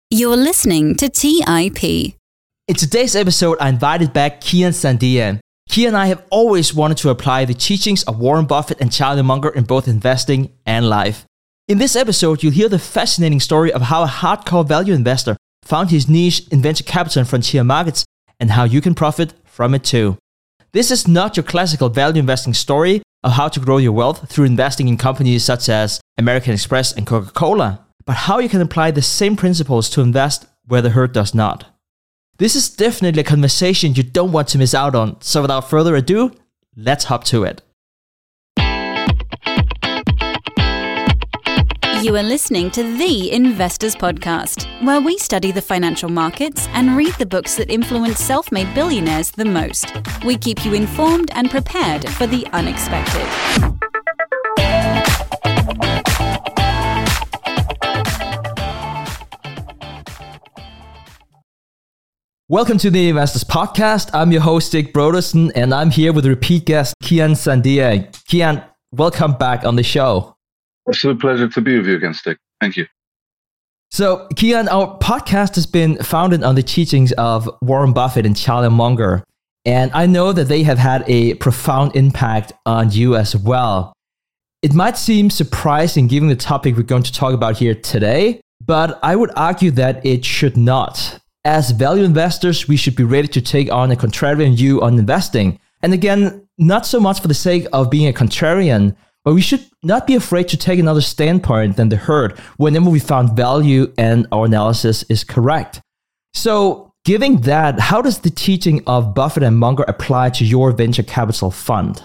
You're listening to TIP. In today's episode, I invited back Kian Sandia. Kian and I have always wanted to apply the teachings of Warren Buffett and Charlie Munger in both investing and life. In this episode, you'll hear the fascinating story of how a hardcore value investor found his niche in venture capital and frontier markets, and how you can profit from it too. This is not your classical value investing story of how to grow your wealth through investing in companies such as American Express and Coca-Cola, but how you can apply the same principles to invest where the herd does not. This is definitely a conversation you don't want to miss out on, so without further ado, let's hop to it. You are listening to The Investors Podcast, where we study the financial markets and read the books that influence self-made billionaires the most. We keep you informed and prepared for the unexpected. Welcome to the Investors Podcast. I'm your host, Dick Brodersen, and I'm here with repeat guest, Kian Sandia. Kian, welcome back on the show. It's a pleasure to be with you again, Dick. Thank you. So, Kian, our podcast has been founded on the teachings of Warren Buffett and Charlie Munger, and I know that they have had a profound impact on you as well. It might seem surprising given the topic we're going to talk about here today, but I would argue that it should not. As value investors, we should be ready to take on a contrarian view on investing. And again, not so much for the sake of being a contrarian, but we should not be afraid to take another standpoint than the herd whenever we found value and our analysis is correct. So, given that, how does the teaching of Buffett and Munger apply to your venture capital fund?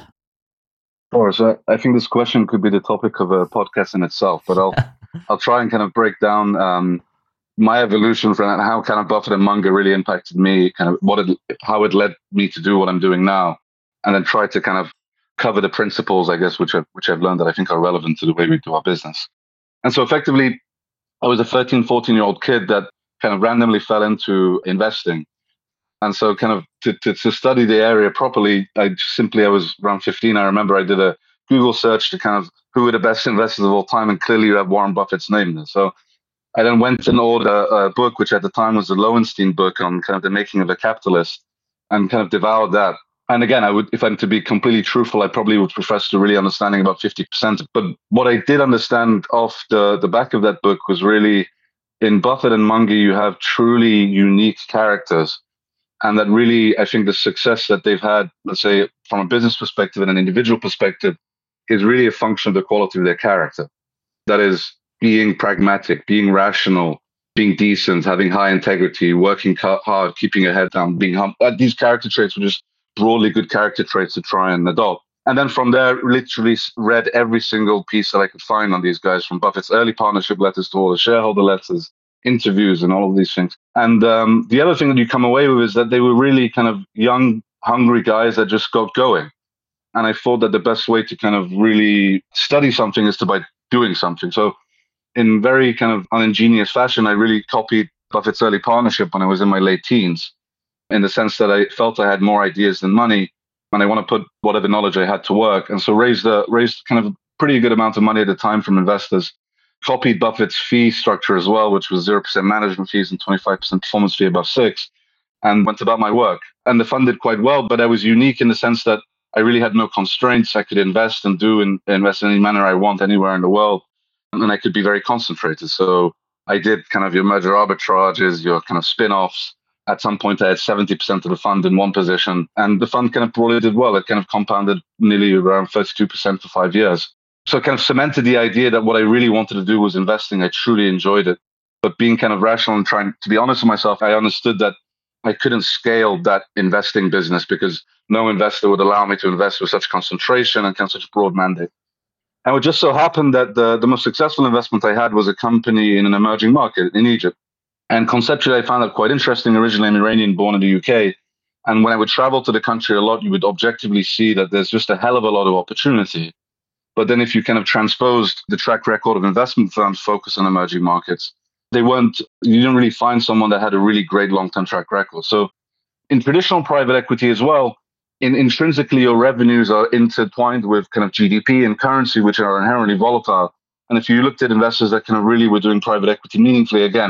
Sure. So I think this question could be the topic of a podcast in itself, but I'll try and kind of break down my evolution from that, how kind of Buffett and Munger really impacted me, kind of how it led me to do what I'm doing now, and then try to kind of cover the principles, I guess, which I've learned that I think are relevant to the way we do our business. And so effectively, I was a 13, 14-year-old kid that kind of randomly fell into investing. And so kind of to study the area properly, I was around 15. I remember I did a Google search to kind of who are the best investors of all time, and clearly you have Warren Buffett's name there. So I then went and ordered a book, which at the time was the Lowenstein book on kind of the making of a capitalist, and kind of devoured that. And again, if I'm to be completely truthful, I probably would profess to really understanding about 50%. But what I did understand off the back of that book was really, in Buffett and Munger, you have truly unique characters. And that really, I think the success that they've had, let's say, from a business perspective and an individual perspective, is really a function of the quality of their character. That is, being pragmatic, being rational, being decent, having high integrity, working hard, keeping your head down, being humble. These character traits were just broadly good character traits to try and adopt. And then from there, literally read every single piece that I could find on these guys, from Buffett's early partnership letters to all the shareholder letters, interviews, and all of these things. And the other thing that you come away with is that they were really kind of young, hungry guys that just got going. And I thought that the best way to kind of really study something is by doing something. So in very kind of uningenious fashion, I really copied Buffett's early partnership when I was in my late teens, in the sense that I felt I had more ideas than money, and I want to put whatever knowledge I had to work. And so raised kind of a pretty good amount of money at the time from investors, copied Buffett's fee structure as well, which was 0% management fees and 25% performance fee above 6, and went about my work. And the fund did quite well, but I was unique in the sense that I really had no constraints. I could invest and invest in any manner I want anywhere in the world. And I could be very concentrated. So I did kind of your merger arbitrages, your kind of spin-offs. At some point, I had 70% of the fund in one position, and the fund kind of broadly did well. It kind of compounded nearly around 32% for 5 years. So it kind of cemented the idea that what I really wanted to do was investing. I truly enjoyed it. But being kind of rational and trying to be honest with myself, I understood that I couldn't scale that investing business because no investor would allow me to invest with such concentration and kind of such a broad mandate. And it just so happened that the most successful investment I had was a company in an emerging market in Egypt. And conceptually, I found that quite interesting. Originally, I'm Iranian, born in the UK. And when I would travel to the country a lot, you would objectively see that there's just a hell of a lot of opportunity. But then if you kind of transposed the track record of investment firms focused on emerging markets, you didn't really find someone that had a really great long-term track record. So in traditional private equity as well, intrinsically, your revenues are intertwined with kind of GDP and currency, which are inherently volatile. And if you looked at investors that kind of really were doing private equity meaningfully, again,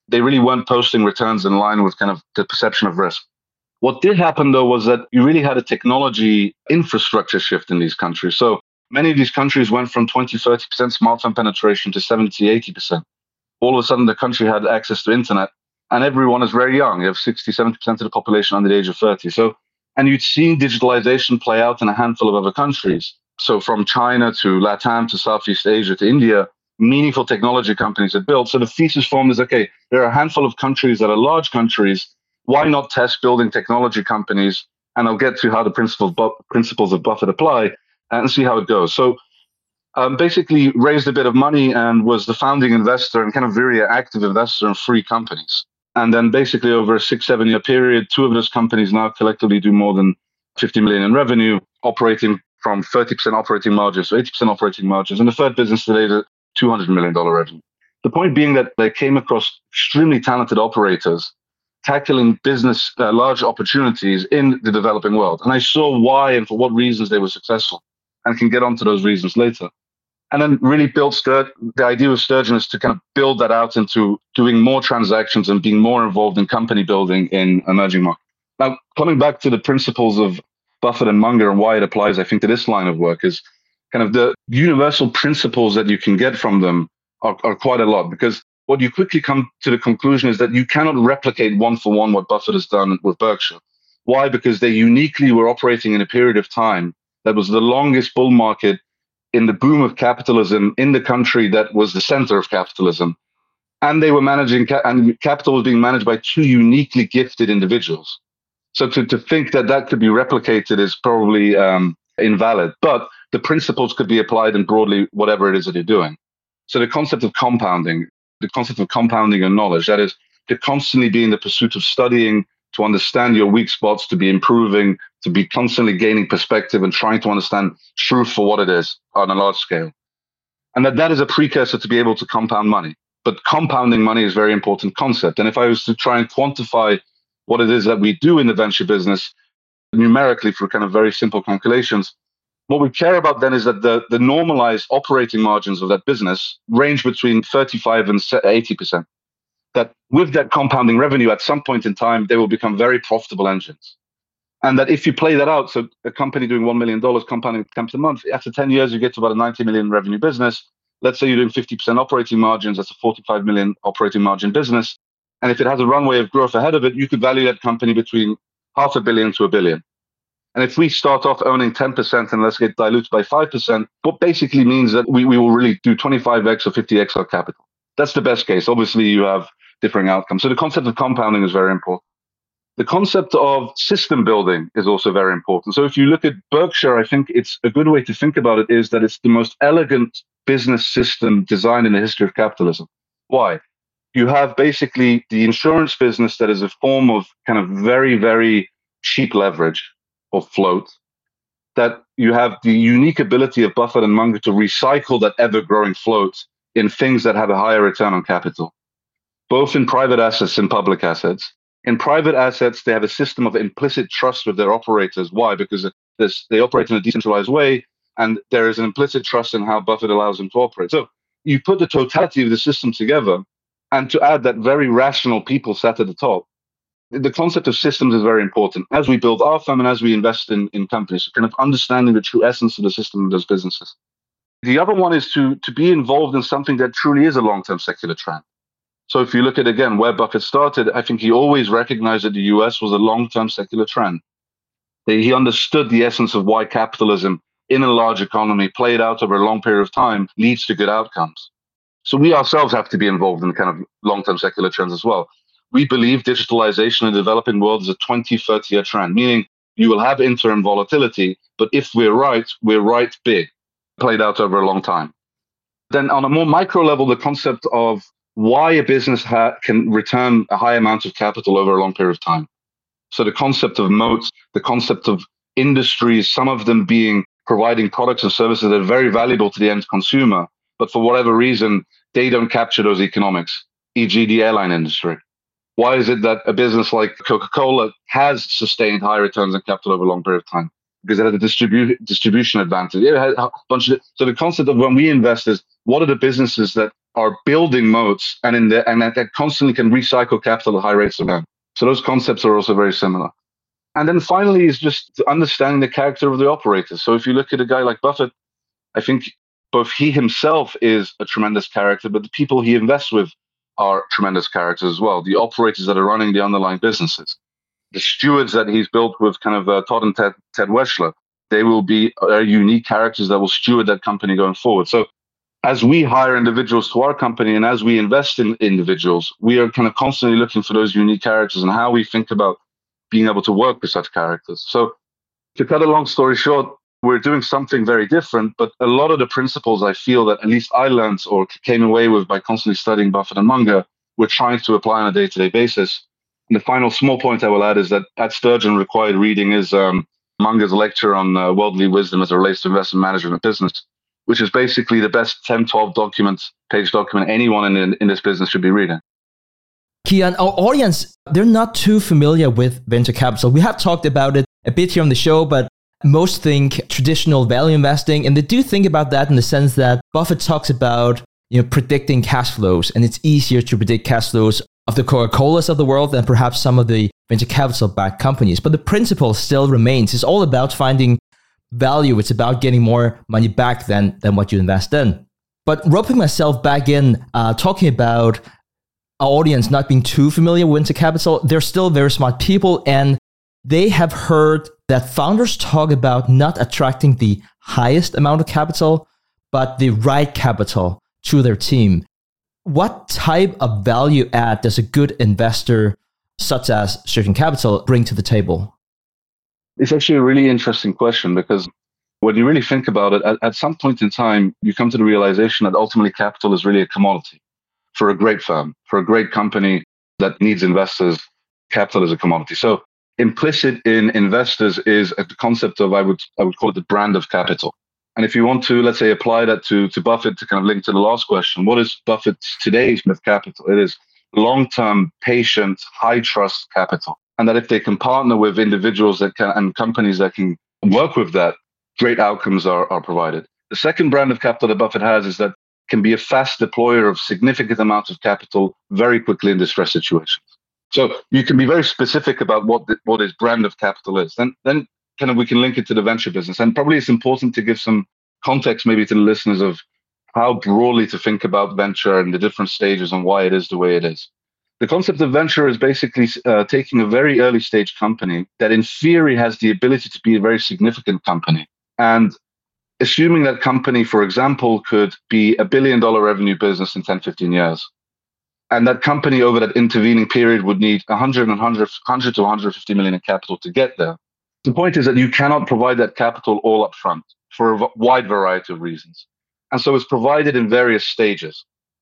they really weren't posting returns in line with kind of the perception of risk. What did happen, though, was that you really had a technology infrastructure shift in these countries. So many of these countries went from 20, 30% smartphone penetration to 70, 80%. All of a sudden, the country had access to internet, and everyone is very young. You have 60, 70% of the population under the age of 30. So, and you'd seen digitalization play out in a handful of other countries. So from China to LATAM to Southeast Asia to India, meaningful technology companies had built. So the thesis formed is, okay, there are a handful of countries that are large countries. Why not test building technology companies? And I'll get to how the principles of Buffett apply and see how it goes. So basically raised a bit of money and was the founding investor and kind of very active investor in 3 companies. And then basically over a 6-7 year period, 2 of those companies now collectively do more than 50 million in revenue, operating from 30% operating margins to 80% operating margins. And the third business today is a $200 million revenue. The point being that they came across extremely talented operators tackling business, large opportunities in the developing world. And I saw why and for what reasons they were successful, and can get onto those reasons later. And then really built the idea of Sturgeon is to kind of build that out into doing more transactions and being more involved in company building in emerging markets. Now, coming back to the principles of Buffett and Munger and why it applies, I think, to this line of work is kind of the universal principles that you can get from them are quite a lot, because what you quickly come to the conclusion is that you cannot replicate one for one what Buffett has done with Berkshire. Why? Because they uniquely were operating in a period of time that was the longest bull market in the boom of capitalism in the country that was the center of capitalism. And they were managing, and capital was being managed by 2 uniquely gifted individuals. So to think that that could be replicated is probably invalid, but the principles could be applied in broadly whatever it is that you're doing. So the concept of compounding and knowledge, that is to constantly be in the pursuit of studying, to understand your weak spots, to be improving, to be constantly gaining perspective and trying to understand truth for what it is on a large scale. And that is a precursor to be able to compound money. But compounding money is a very important concept. And if I was to try and quantify what it is that we do in the venture business numerically through kind of very simple calculations, what we care about then is that the normalized operating margins of that business range between 35 and 80%. That with that compounding revenue, at some point in time, they will become very profitable engines. And that if you play that out, so a company doing $1 million compounding times a month, after 10 years, you get to about a 90 million revenue business. Let's say you're doing 50% operating margins, that's a 45 million operating margin business. And if it has a runway of growth ahead of it, you could value that company between $500 million to $1 billion. And if we start off owning 10% and let's get diluted by 5%, what basically means that we will really do 25x or 50x our capital. That's the best case. Obviously, you have differing outcomes. So the concept of compounding is very important. The concept of system building is also very important. So if you look at Berkshire, I think it's a good way to think about it is that it's the most elegant business system designed in the history of capitalism. Why? You have basically the insurance business that is a form of kind of very, very cheap leverage or float, that you have the unique ability of Buffett and Munger to recycle that ever-growing float in things that have a higher return on capital, both in private assets and public assets. In private assets, they have a system of implicit trust with their operators. Why? Because they operate in a decentralized way, and there is an implicit trust in how Buffett allows them to operate. So you put the totality of the system together, and to add that very rational people sat at the top, the concept of systems is very important. As we build our firm and as we invest in companies, kind of understanding the true essence of the system of those businesses. The other one is to be involved in something that truly is a long-term secular trend. So if you look at, again, where Buffett started, I think he always recognized that the US was a long-term secular trend. He understood the essence of why capitalism in a large economy played out over a long period of time leads to good outcomes. So we ourselves have to be involved in kind of long-term secular trends as well. We believe digitalization in the developing world is a 20, 30-year trend, meaning you will have interim volatility, but if we're right big, played out over a long time. Then on a more micro level, the concept of why a business can return a high amount of capital over a long period of time. So the concept of moats, the concept of industries, some of them providing products and services that are very valuable to the end consumer, but for whatever reason, they don't capture those economics, e.g. the airline industry. Why is it that a business like Coca-Cola has sustained high returns on capital over a long period of time? Because it had a distribution advantage. It had a bunch of, so the concept of when we invest is, what are the businesses that are building moats and that constantly can recycle capital at high rates of return. So those concepts are also very similar. And then finally is just understanding the character of the operators. So if you look at a guy like Buffett, I think both he himself is a tremendous character, but the people he invests with are tremendous characters as well. The operators that are running the underlying businesses, the stewards that he's built with kind of Todd and Ted Weschler, they will be unique characters that will steward that company going forward. So as we hire individuals to our company and as we invest in individuals, we are kind of constantly looking for those unique characters and how we think about being able to work with such characters. So to cut a long story short, we're doing something very different, but a lot of the principles I feel that at least I learned or came away with by constantly studying Buffett and Munger, we're trying to apply on a day-to-day basis. And the final small point I will add is that at Sturgeon, required reading is Munger's lecture on worldly wisdom as it relates to investment management and business, which is basically the best 10, 12 page document anyone in this business should be reading. Kian, our audience, they're not too familiar with venture capital. We have talked about it a bit here on the show, but most think traditional value investing, and they do think about that in the sense that Buffett talks about predicting cash flows, and it's easier to predict cash flows of the Coca-Colas of the world than perhaps some of the venture capital-backed companies. But the principle still remains. It's all about finding value. It's about getting more money back than what you invest in. But roping myself back in, talking about our audience not being too familiar with venture capital, they're still very smart people, and they have heard that founders talk about not attracting the highest amount of capital, but the right capital to their team. What type of value add does a good investor, such as Sturgeon Capital, bring to the table? It's actually a really interesting question because when you really think about it, at some point in time, you come to the realization that ultimately capital is really a commodity. For a great firm, for a great company that needs investors, capital is a commodity. So implicit in investors is the concept of, I would call it the brand of capital. And if you want to, let's say, apply that to Buffett to kind of link to the last question, what is Buffett's today's Smith capital? It is long-term, patient, high-trust capital. And that if they can partner with individuals that can and companies that can work with that, great outcomes are provided. The second brand of capital that Buffett has is that can be a fast deployer of significant amounts of capital very quickly in distress situations. So you can be very specific about what his brand of capital is. Then kind of we can link it to the venture business. And probably it's important to give some context maybe to the listeners of how broadly to think about venture and the different stages and why it is the way it is. The concept of venture is basically taking a very early stage company that in theory has the ability to be a very significant company. And assuming that company, for example, could be $1 billion revenue business in 10, 15 years. And that company over that intervening period would need 100 to 150 million in capital to get there. The point is that you cannot provide that capital all up front for a wide variety of reasons. And so it's provided in various stages.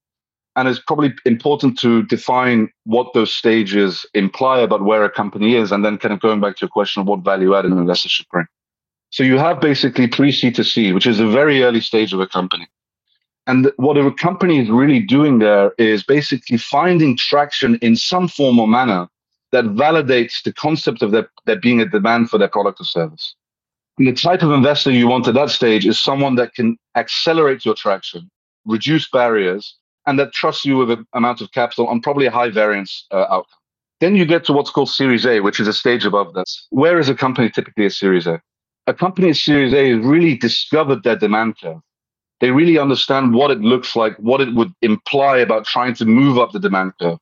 And it's probably important to define what those stages imply about where a company is, and then kind of going back to your question of what value add an investor should bring. So you have basically pre-C to C, which is a very early stage of a company. And what a company is really doing there is basically finding traction in some form or manner that validates the concept of there being a demand for their product or service. And the type of investor you want at that stage is someone that can accelerate your traction, reduce barriers, and that trusts you with an amount of capital on probably a high variance outcome. Then you get to what's called Series A, which is a stage above that. Where is a company typically at Series A? A company at Series A has really discovered their demand curve. They really understand what it looks like, what it would imply about trying to move up the demand curve,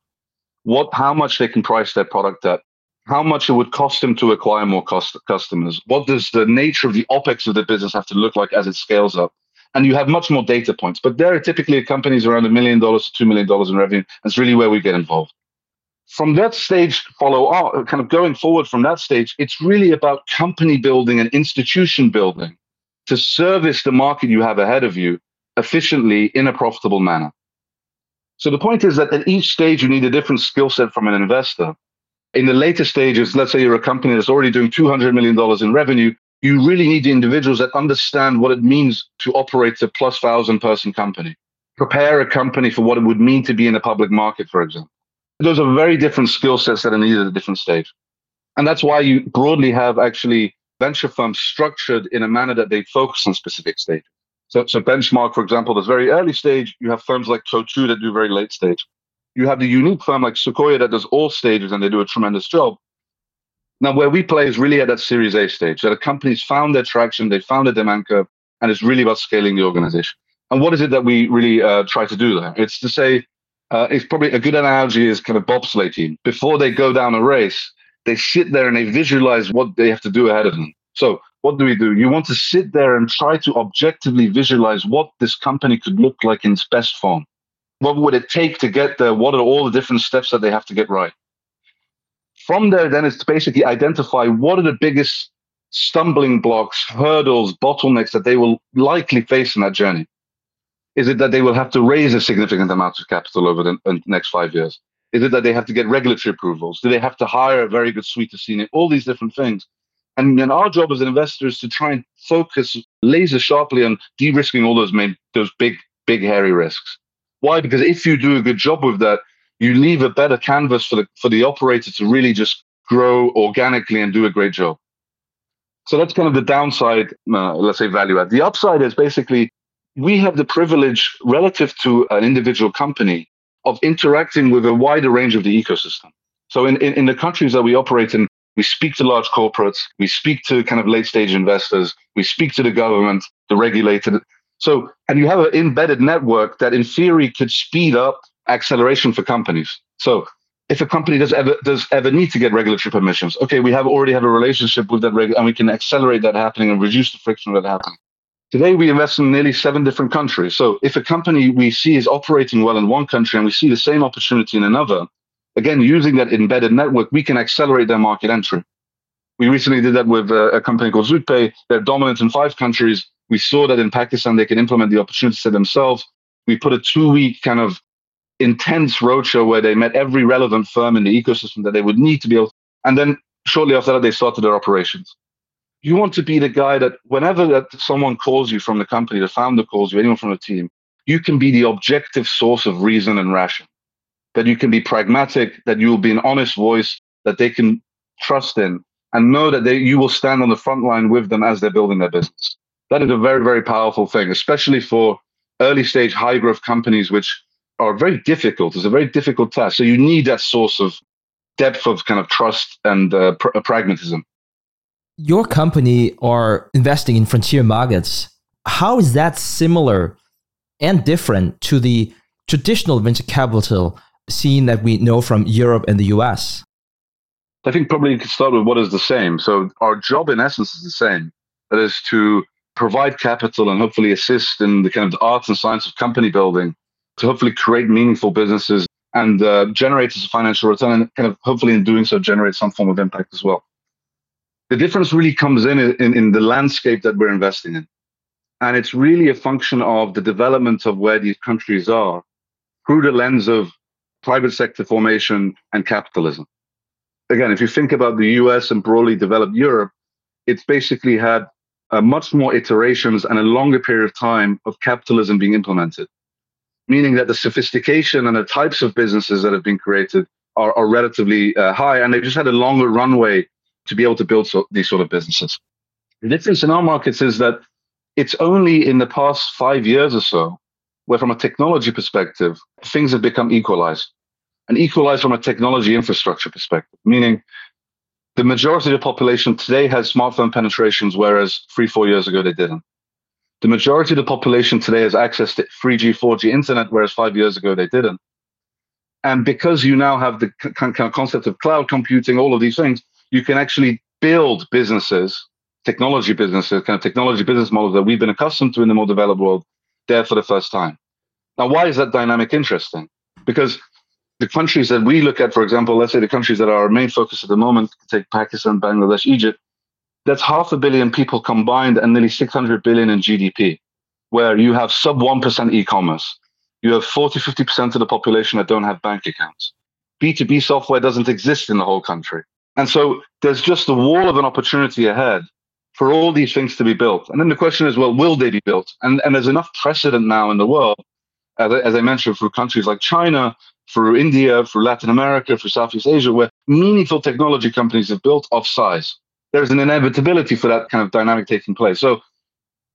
how much they can price their product at, how much it would cost them to acquire more customers, what does the nature of the OPEX of the business have to look like as it scales up. And you have much more data points. But there are typically companies around $1 million to $2 million in revenue. That's really where we get involved. From that stage, kind of going forward from that stage, it's really about company building and institution building to service the market you have ahead of you efficiently in a profitable manner. So the point is that at each stage, you need a different skill set from an investor. In the later stages, let's say you're a company that's already doing $200 million in revenue, you really need the individuals that understand what it means to operate a plus 1,000-person company. Prepare a company for what it would mean to be in a public market, for example. Those are very different skill sets that are needed at a different stage. And that's why you broadly have actually venture firms structured in a manner that they focus on specific stages. So Benchmark, for example, does very early stage. You have firms like Coatue that do very late stage. You have the unique firm like Sequoia that does all stages, and they do a tremendous job. Now, where we play is really at that Series A stage, that a company's found their traction, they found a demand curve, and it's really about scaling the organization. And what is it that we really try to do there? It's to say, it's probably a good analogy is kind of bobsleigh team. Before they go down a race, they sit there and they visualize what they have to do ahead of them. So what do? You want to sit there and try to objectively visualize what this company could look like in its best form. What would it take to get there? What are all the different steps that they have to get right? From there, then it's to basically identify what are the biggest stumbling blocks, hurdles, bottlenecks that they will likely face in that journey. Is it that they will have to raise a significant amount of capital over the next 5 years? Is it that they have to get regulatory approvals? Do they have to hire a very good suite of senior? All these different things. And then our job as an investor is to try and focus laser sharply on de-risking all those big, hairy risks. Why? Because if you do a good job with that, you leave a better canvas for the operator to really just grow organically and do a great job. So that's kind of the downside, let's say, value add. The upside is basically we have the privilege relative to an individual company of interacting with a wider range of the ecosystem. So in the countries that we operate in, we speak to large corporates, we speak to kind of late stage investors, we speak to the government, the regulated. So, and you have an embedded network that in theory could speed up acceleration for companies. So if a company does ever need to get regulatory permissions, okay, we already have a relationship with that and we can accelerate that happening and reduce the friction of that happening. Today, we invest in nearly 7 different countries. So if a company we see is operating well in one country and we see the same opportunity in another, again, using that embedded network, we can accelerate their market entry. We recently did that with a company called ZootPay. They're dominant in 5 countries. We saw that in Pakistan, they can implement the opportunity set themselves. We put a 2-week kind of intense roadshow where they met every relevant firm in the ecosystem that they would need to be able to. And then shortly after that, they started their operations. You want to be the guy that whenever that someone calls you from the company, the founder calls you, anyone from the team, you can be the objective source of reason and ration. That you can be pragmatic, that you will be an honest voice that they can trust in, and know that you will stand on the front line with them as they're building their business. That is a very, very powerful thing, especially for early stage, high growth companies, which are very difficult. It's a very difficult task. So you need that source of depth of kind of trust and pragmatism. Your company are investing in frontier markets. How is that similar and different to the traditional venture capital scene that we know from Europe and the US? I think probably you could start with what is the same. So our job in essence is the same. That is to provide capital and hopefully assist in the kind of the art and science of company building to hopefully create meaningful businesses and generate a financial return and kind of hopefully in doing so generate some form of impact as well. The difference really comes in the landscape that we're investing in. And it's really a function of the development of where these countries are through the lens of private sector formation and capitalism. Again, if you think about the US and broadly developed Europe, it's basically had much more iterations and a longer period of time of capitalism being implemented, meaning that the sophistication and the types of businesses that have been created are relatively high, and they've just had a longer runway to be able to build these sort of businesses. The difference in our markets is that it's only in the past 5 years or so where from a technology perspective, things have become equalized. And equalized from a technology infrastructure perspective, meaning the majority of the population today has smartphone penetrations, whereas 3-4 years ago they didn't. The majority of the population today has access to 3G, 4G internet, whereas 5 years ago they didn't. And because you now have the kind of concept of cloud computing, all of these things, you can actually build businesses, technology businesses, kind of technology business models that we've been accustomed to in the more developed world there for the first time. Now, why is that dynamic interesting? Because the countries that we look at, for example, let's say the countries that are our main focus at the moment, take Pakistan, Bangladesh, Egypt, that's 500 million people combined and nearly 600 billion in GDP, where you have sub 1% e-commerce. You have 40-50% of the population that don't have bank accounts. B2B software doesn't exist in the whole country. And so there's just a wall of an opportunity ahead for all these things to be built. And then the question is, well, will they be built? And there's enough precedent now in the world, as I mentioned, through countries like China, through India, through Latin America, through Southeast Asia, where meaningful technology companies have built of size. There's an inevitability for that kind of dynamic taking place. So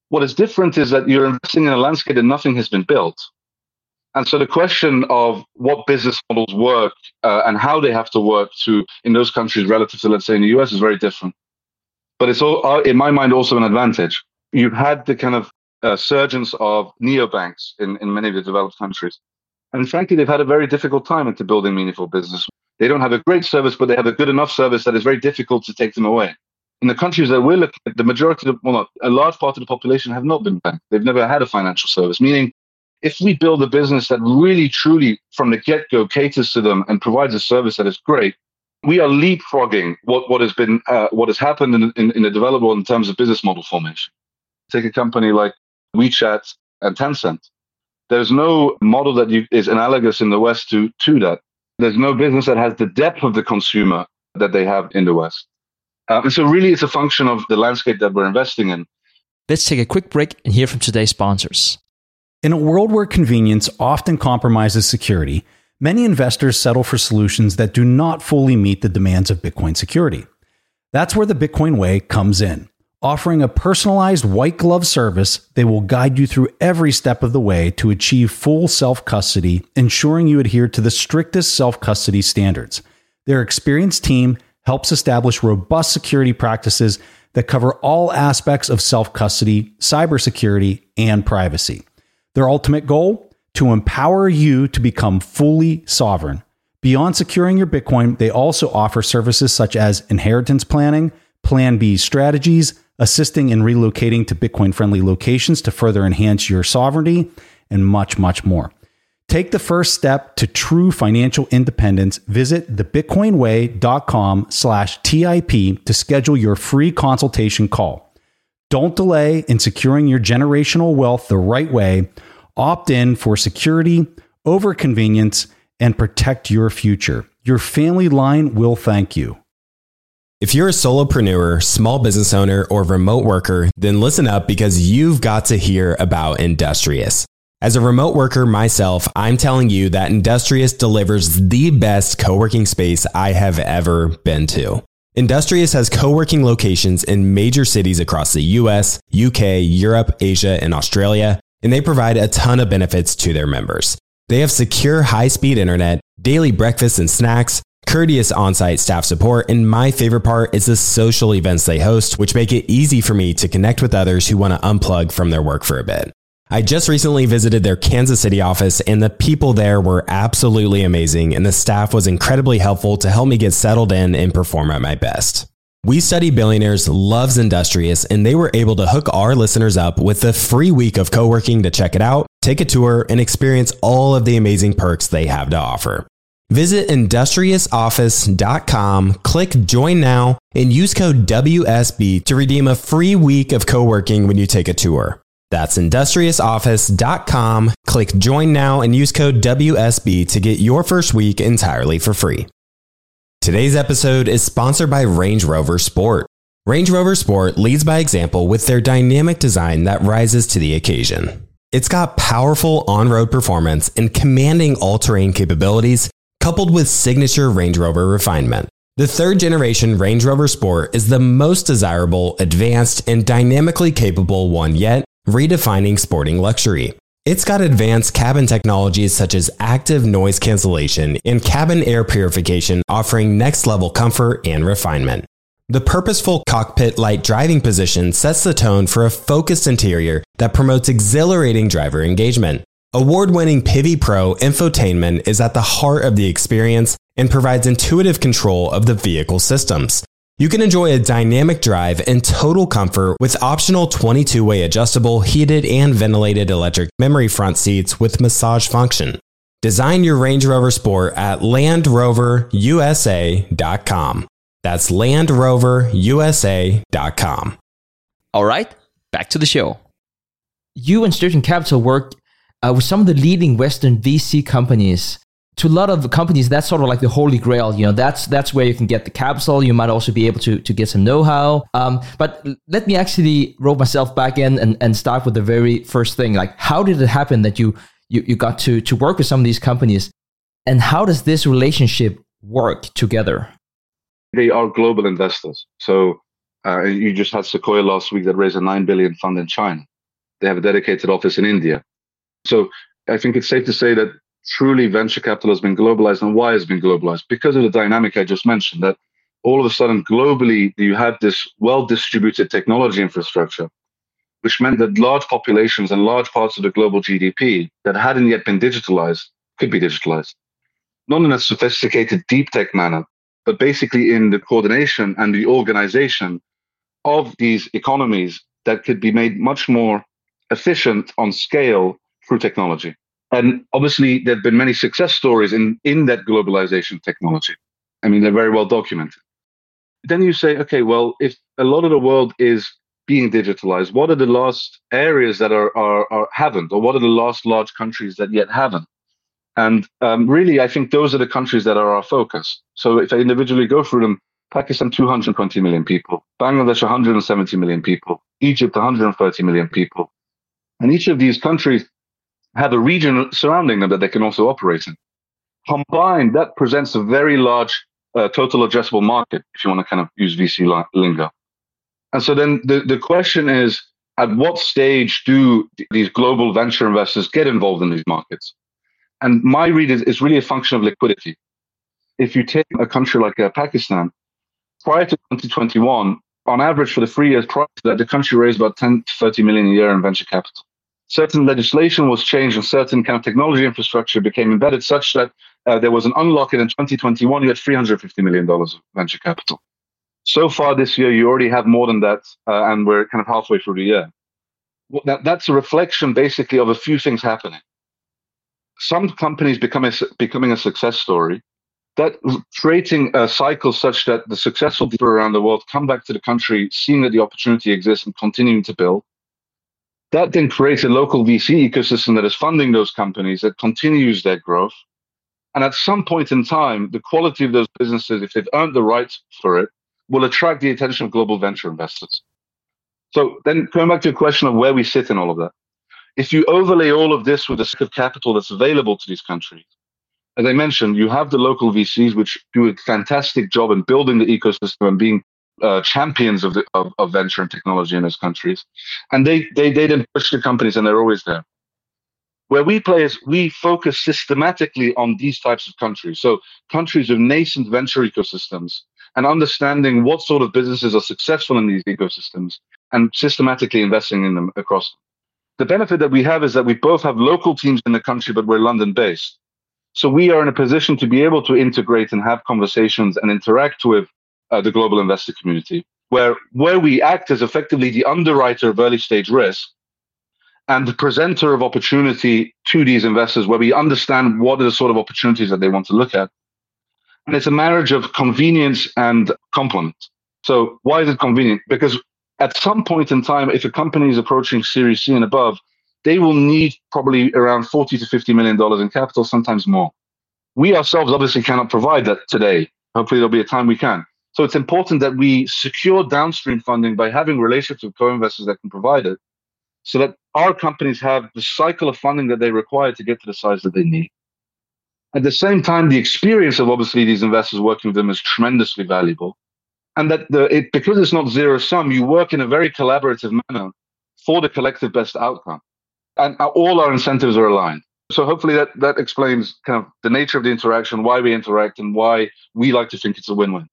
What is different is that you're investing in a landscape that nothing has been built. And so the question of what business models work and how they have to work in those countries relative to, let's say, in the US is very different. But it's all, in my mind, also an advantage. You've had the kind of surgence of neobanks in many of the developed countries. And frankly, they've had a very difficult time into building meaningful business. They don't have a great service, but they have a good enough service that is very difficult to take them away. In the countries that we're looking at, the majority of, a large part of the population have not been banked. They've never had a financial service, meaning if we build a business that really, truly, from the get-go, caters to them and provides a service that is great, we are leapfrogging what has happened in the developed world in terms of business model formation. Take a company like WeChat and Tencent. There's no model that is analogous in the West to that. There's no business that has the depth of the consumer that they have in the West. And so really it's a function of the landscape that we're investing in. Let's take a quick break and hear from today's sponsors. In a world where convenience often compromises security, many investors settle for solutions that do not fully meet the demands of Bitcoin security. That's where the Bitcoin Way comes in. Offering a personalized white glove service, they will guide you through every step of the way to achieve full self-custody, ensuring you adhere to the strictest self-custody standards. Their experienced team helps establish robust security practices that cover all aspects of self-custody, cybersecurity, and privacy. Their ultimate goal? To empower you to become fully sovereign. Beyond securing your Bitcoin, they also offer services such as inheritance planning, Plan B strategies, assisting in relocating to Bitcoin-friendly locations to further enhance your sovereignty, and much, much more. Take the first step to true financial independence. Visit thebitcoinway.com/TIP to schedule your free consultation call. Don't delay in securing your generational wealth the right way. Opt in for security over convenience and protect your future. Your family line will thank you. If you're a solopreneur, small business owner, or remote worker, then listen up because you've got to hear about Industrious. As a remote worker myself, I'm telling you that Industrious delivers the best co-working space I have ever been to. Industrious has co-working locations in major cities across the US, UK, Europe, Asia, and Australia, and they provide a ton of benefits to their members. They have secure high-speed internet, daily breakfast and snacks, courteous on-site staff support, and my favorite part is the social events they host, which make it easy for me to connect with others who want to unplug from their work for a bit. I just recently visited their Kansas City office, and the people there were absolutely amazing, and the staff was incredibly helpful to help me get settled in and perform at my best. We Study Billionaires loves Industrious, and they were able to hook our listeners up with a free week of co-working to check it out, take a tour, and experience all of the amazing perks they have to offer. Visit industriousoffice.com, click Join Now, and use code WSB to redeem a free week of co-working when you take a tour. That's industriousoffice.com, click Join Now, and use code WSB to get your first week entirely for free. Today's episode is sponsored by Range Rover Sport. Range Rover Sport leads by example with their dynamic design that rises to the occasion. It's got powerful on-road performance and commanding all-terrain capabilities, coupled with signature Range Rover refinement. The third generation Range Rover Sport is the most desirable, advanced, and dynamically capable one yet, redefining sporting luxury. It's got advanced cabin technologies such as active noise cancellation and cabin air purification, offering next-level comfort and refinement. The purposeful cockpit-like driving position sets the tone for a focused interior that promotes exhilarating driver engagement. Award-winning Pivi Pro infotainment is at the heart of the experience and provides intuitive control of the vehicle systems. You can enjoy a dynamic drive and total comfort with optional 22-way adjustable, heated and ventilated electric memory front seats with massage function. Design your Range Rover Sport at LandRoverUSA.com. That's LandRoverUSA.com. All right, back to the show. You and Sturgeon Capital work with some of the leading Western VC companies. To a lot of the companies, that's sort of like the holy grail. You know, that's where you can get the capital. You might also be able to get some know-how. But let me actually roll myself back in and start with the very first thing. Like, how did it happen that you got to work with some of these companies? And how does this relationship work together? They are global investors. So you just had Sequoia last week that raised a $9 billion fund in China. They have a dedicated office in India. So I think it's safe to say that truly venture capital has been globalized. And why has been globalized? Because of the dynamic I just mentioned, that all of a sudden globally you had this well-distributed technology infrastructure, which meant that large populations and large parts of the global GDP that hadn't yet been digitalized could be digitalized. Not in a sophisticated deep tech manner, but basically in the coordination and the organization of these economies that could be made much more efficient on scale through technology. And obviously, there have been many success stories in that globalization technology. I mean, they're very well documented. Then you say, okay, well, if a lot of the world is being digitalized, what are the last areas that are haven't, or what are the last large countries that yet haven't? And really, I think those are the countries that are our focus. So if I individually go through them, Pakistan, 220 million people, Bangladesh, 170 million people, Egypt, 130 million people. And each of these countries have a region surrounding them that they can also operate in. Combined, that presents a very large total addressable market, if you want to kind of use VC lingo. And so then the question is, at what stage do these global venture investors get involved in these markets? And my read is it's really a function of liquidity. If you take a country like Pakistan, prior to 2021, on average for the 3 years prior to that, the country raised about 10 to 30 million a year in venture capital. Certain legislation was changed and certain kind of technology infrastructure became embedded such that there was an unlock, and in 2021, you had $350 million of venture capital. So far this year, you already have more than that, and we're kind of halfway through the year. That's a reflection basically of a few things happening. Some companies becoming a success story, that creating a cycle such that the successful people around the world come back to the country, seeing that the opportunity exists and continuing to build. That then creates a local VC ecosystem that is funding those companies, that continues their growth. And at some point in time, the quality of those businesses, if they've earned the right for it, will attract the attention of global venture investors. So then going back to your question of where we sit in all of that, if you overlay all of this with the set of capital that's available to these countries, as I mentioned, you have the local VCs, which do a fantastic job in building the ecosystem and being champions of venture and technology in those countries. And they then push the companies, and they're always there. Where we play is we focus systematically on these types of countries. So countries with nascent venture ecosystems, and understanding what sort of businesses are successful in these ecosystems and systematically investing in them across them. The benefit that we have is that we both have local teams in the country, but we're London-based. So we are in a position to be able to integrate and have conversations and interact with the global investor community, where we act as effectively the underwriter of early stage risk and the presenter of opportunity to these investors, where we understand what are the sort of opportunities that they want to look at. And it's a marriage of convenience and complement. So why is it convenient? Because at some point in time, if a company is approaching Series C and above, they will need probably around $40 to $50 million in capital, sometimes more. We ourselves obviously cannot provide that today. Hopefully there'll be a time we can. So it's important that we secure downstream funding by having relationships with co-investors that can provide it, so that our companies have the cycle of funding that they require to get to the size that they need. At the same time, the experience of obviously these investors working with them is tremendously valuable. And that because it's not zero sum, you work in a very collaborative manner for the collective best outcome. And all our incentives are aligned. So hopefully that explains kind of the nature of the interaction, why we interact, and why we like to think it's a win-win.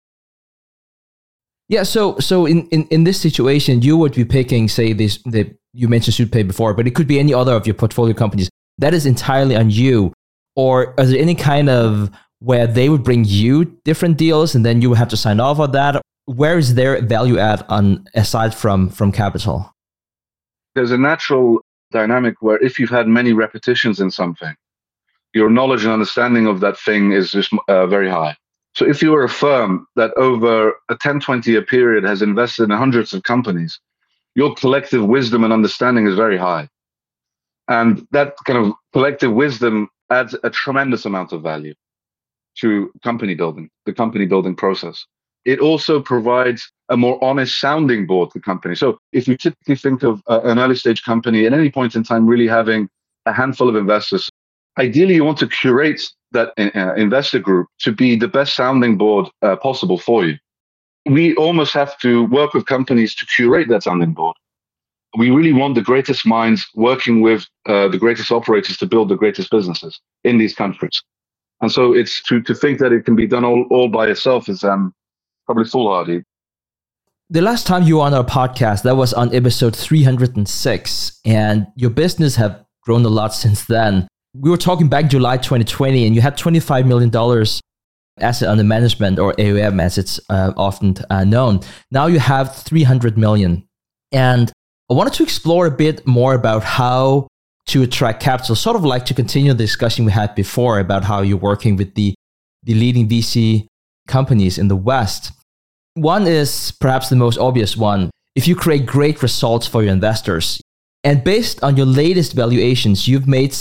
Yeah, so in this situation, you would be picking, say, you mentioned SuitPay before, but it could be any other of your portfolio companies. That is entirely on you. Or is there any kind of where they would bring you different deals and then you would have to sign off on that? Where is their value add on aside from capital? There's a natural dynamic where if you've had many repetitions in something, your knowledge and understanding of that thing is just very high. So if you are a firm that over a 10, 20-year period has invested in hundreds of companies, your collective wisdom and understanding is very high. And that kind of collective wisdom adds a tremendous amount of value to company building, the company building process. It also provides a more honest sounding board to companies. So if you typically think of an early stage company at any point in time really having a handful of investors, ideally you want to curate that investor group to be the best sounding board possible for you. We almost have to work with companies to curate that sounding board. we really want the greatest minds working with the greatest operators to build the greatest businesses in these countries. And so it's to think that it can be done all by itself is probably foolhardy. The last time you were on our podcast, that was on episode 306, and your business have grown a lot since then. We were talking back July 2020, and you had $25 million asset under management, or AUM as it's often known. Now you have $300 million. And I wanted to explore a bit more about how to attract capital, sort of like to continue the discussion we had before about how you're working with the leading VC companies in the West. One is perhaps the most obvious one. If you create great results for your investors, and based on your latest valuations, you've made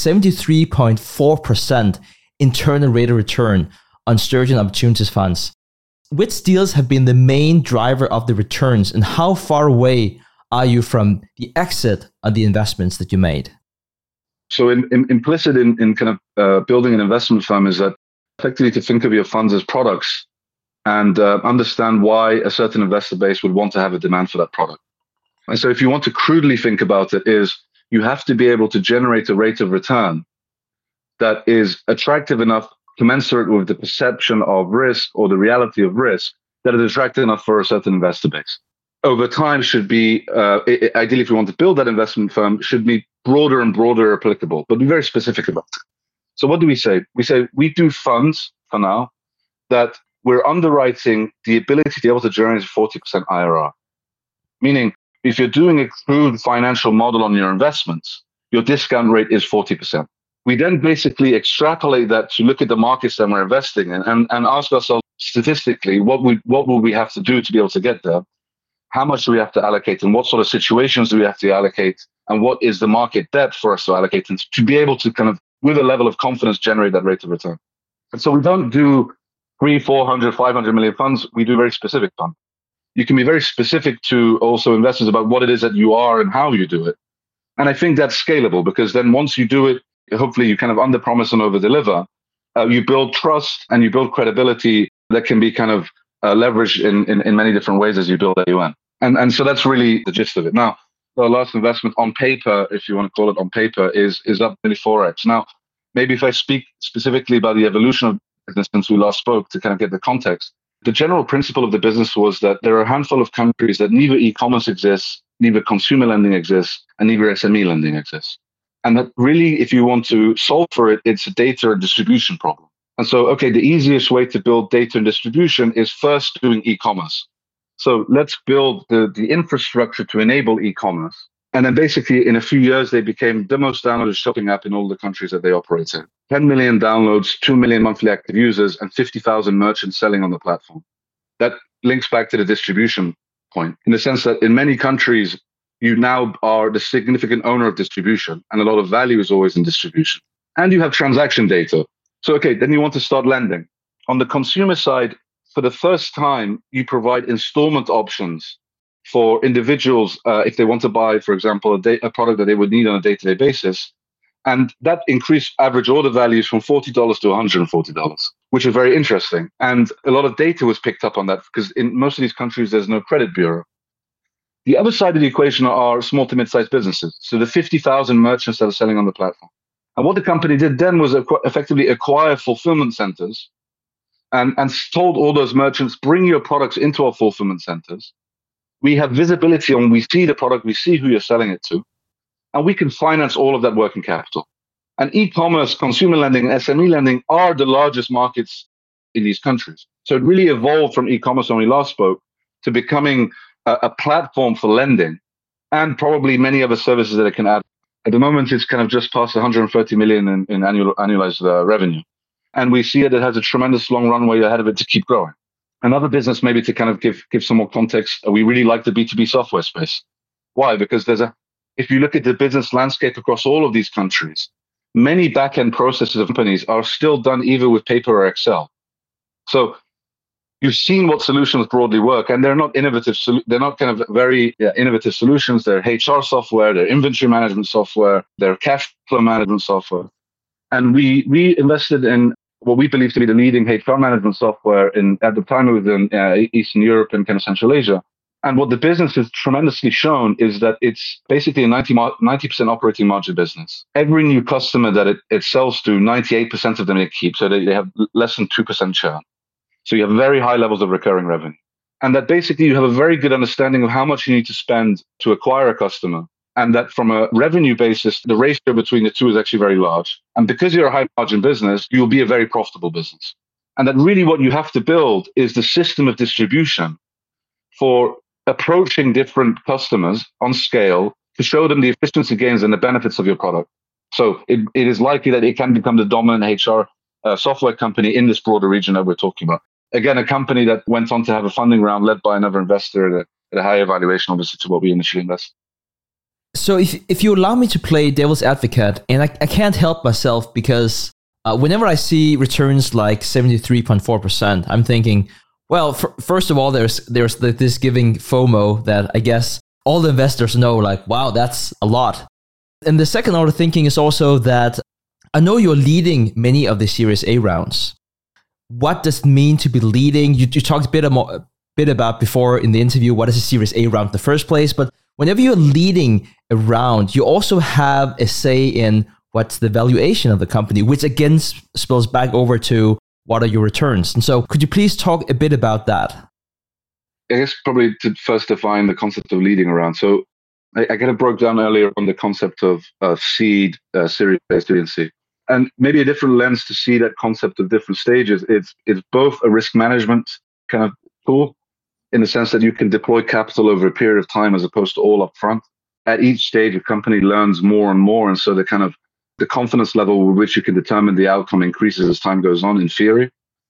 73.4% internal rate of return on Sturgeon Opportunities funds. Which deals have been the main driver of the returns, and how far away are you from the exit on the investments that you made? So implicit in kind of building an investment firm is that effectively to think of your funds as products and understand why a certain investor base would want to have a demand for that product. And so if you want to crudely think about it, is you have to be able to generate a rate of return that is attractive enough, commensurate with the perception of risk or the reality of risk, that is attractive enough for a certain investor base. Over time should be, ideally if you want to build that investment firm, should be broader and broader applicable, but be very specific about it. So what do we say? We say we do funds for now that we're underwriting the ability to be able to generate 40% IRR. Meaning, if you're doing a crude financial model on your investments, your discount rate is 40%. We then basically extrapolate that to look at the markets that we're investing in and ask ourselves statistically, what will we have to do to be able to get there? How much do we have to allocate, and what sort of situations do we have to allocate, and what is the market depth for us to allocate, and to be able to kind of, with a level of confidence, generate that rate of return. And so we don't do 300, 400, 500 million funds. We do very specific funds. You can be very specific to also investors about what it is that you are and how you do it. And I think that's scalable, because then once you do it, hopefully you kind of under-promise and over-deliver. You build trust and you build credibility that can be kind of leveraged in many different ways as you build AUM. And so that's really the gist of it. Now, the last investment on paper, if you want to call it on paper, is up nearly 4x. Now, maybe if I speak specifically about the evolution of business since we last spoke to kind of get the context, the general principle of the business was that there are a handful of countries that neither e-commerce exists, neither consumer lending exists, and neither SME lending exists. And that really, if you want to solve for it, it's a data and distribution problem. And so, okay, the easiest way to build data and distribution is first doing e-commerce. So let's build the infrastructure to enable e-commerce. And then basically in a few years, they became the most downloaded shopping app in all the countries that they operate in. 10 million downloads, 2 million monthly active users, and 50,000 merchants selling on the platform. That links back to the distribution point, in the sense that in many countries, you now are the significant owner of distribution, and a lot of value is always in distribution. And you have transaction data. So, okay, then you want to start lending. On the consumer side, for the first time, you provide installment options for individuals if they want to buy, for example, a product that they would need on a day-to-day basis. And that increased average order values from $40 to $140, which is very interesting. And a lot of data was picked up on that, because in most of these countries, there's no credit bureau. The other side of the equation are small to mid-sized businesses. So the 50,000 merchants that are selling on the platform. And what the company did then was effectively acquire fulfillment centers and told all those merchants, bring your products into our fulfillment centers. We have visibility on, we see the product, we see who you're selling it to, and we can finance all of that working capital. And e-commerce, consumer lending, and SME lending are the largest markets in these countries. So it really evolved from e-commerce when we last spoke to becoming a platform for lending, and probably many other services that it can add. At the moment, it's kind of just past 130 million in annualized revenue. And we see it has a tremendous long runway ahead of it to keep growing. Another business, maybe to kind of give some more context, we really like the B2B software space. Why? Because if you look at the business landscape across all of these countries, many back-end processes of companies are still done either with paper or Excel. So you've seen what solutions broadly work, and they're not innovative. They're not kind of very innovative solutions. They're HR software, they're inventory management software, they're cash flow management software. And we invested in what we believe to be the leading HR management software at the time it was in Eastern Europe and kind of Central Asia. And what the business has tremendously shown is that it's basically a 90% operating margin business. Every new customer that it sells to, 98% of them it keeps. So they have less than 2% churn. So you have very high levels of recurring revenue. And that basically you have a very good understanding of how much you need to spend to acquire a customer. And that from a revenue basis, the ratio between the two is actually very large. And because you're a high margin business, you'll be a very profitable business. And that really what you have to build is the system of distribution for approaching different customers on scale to show them the efficiency gains and the benefits of your product. So it is likely that it can become the dominant HR software company in this broader region that we're talking about. Again, a company that went on to have a funding round led by another investor at a higher valuation, obviously, to what we initially invested. So if you allow me to play devil's advocate, and I can't help myself because whenever I see returns like 73.4%, I'm thinking, well, first of all, there's this giving FOMO that I guess all the investors know, like, wow, that's a lot. And the second order thinking is also that I know you're leading many of the Series A rounds. What does it mean to be leading? You talked a bit about before in the interview, what is a Series A round in the first place? But whenever you're leading a round, you also have a say in what's the valuation of the company, which again spills back over to what are your returns. And so could you please talk a bit about that? I guess probably to first define the concept of leading a round. So I kind of broke down earlier on the concept of seed, Series A, Series C. And maybe a different lens to see that concept of different stages. It's both a risk management kind of tool in the sense that you can deploy capital over a period of time as opposed to all up front. At each stage, a company learns more and more. And so the confidence level with which you can determine the outcome increases as time goes on in theory.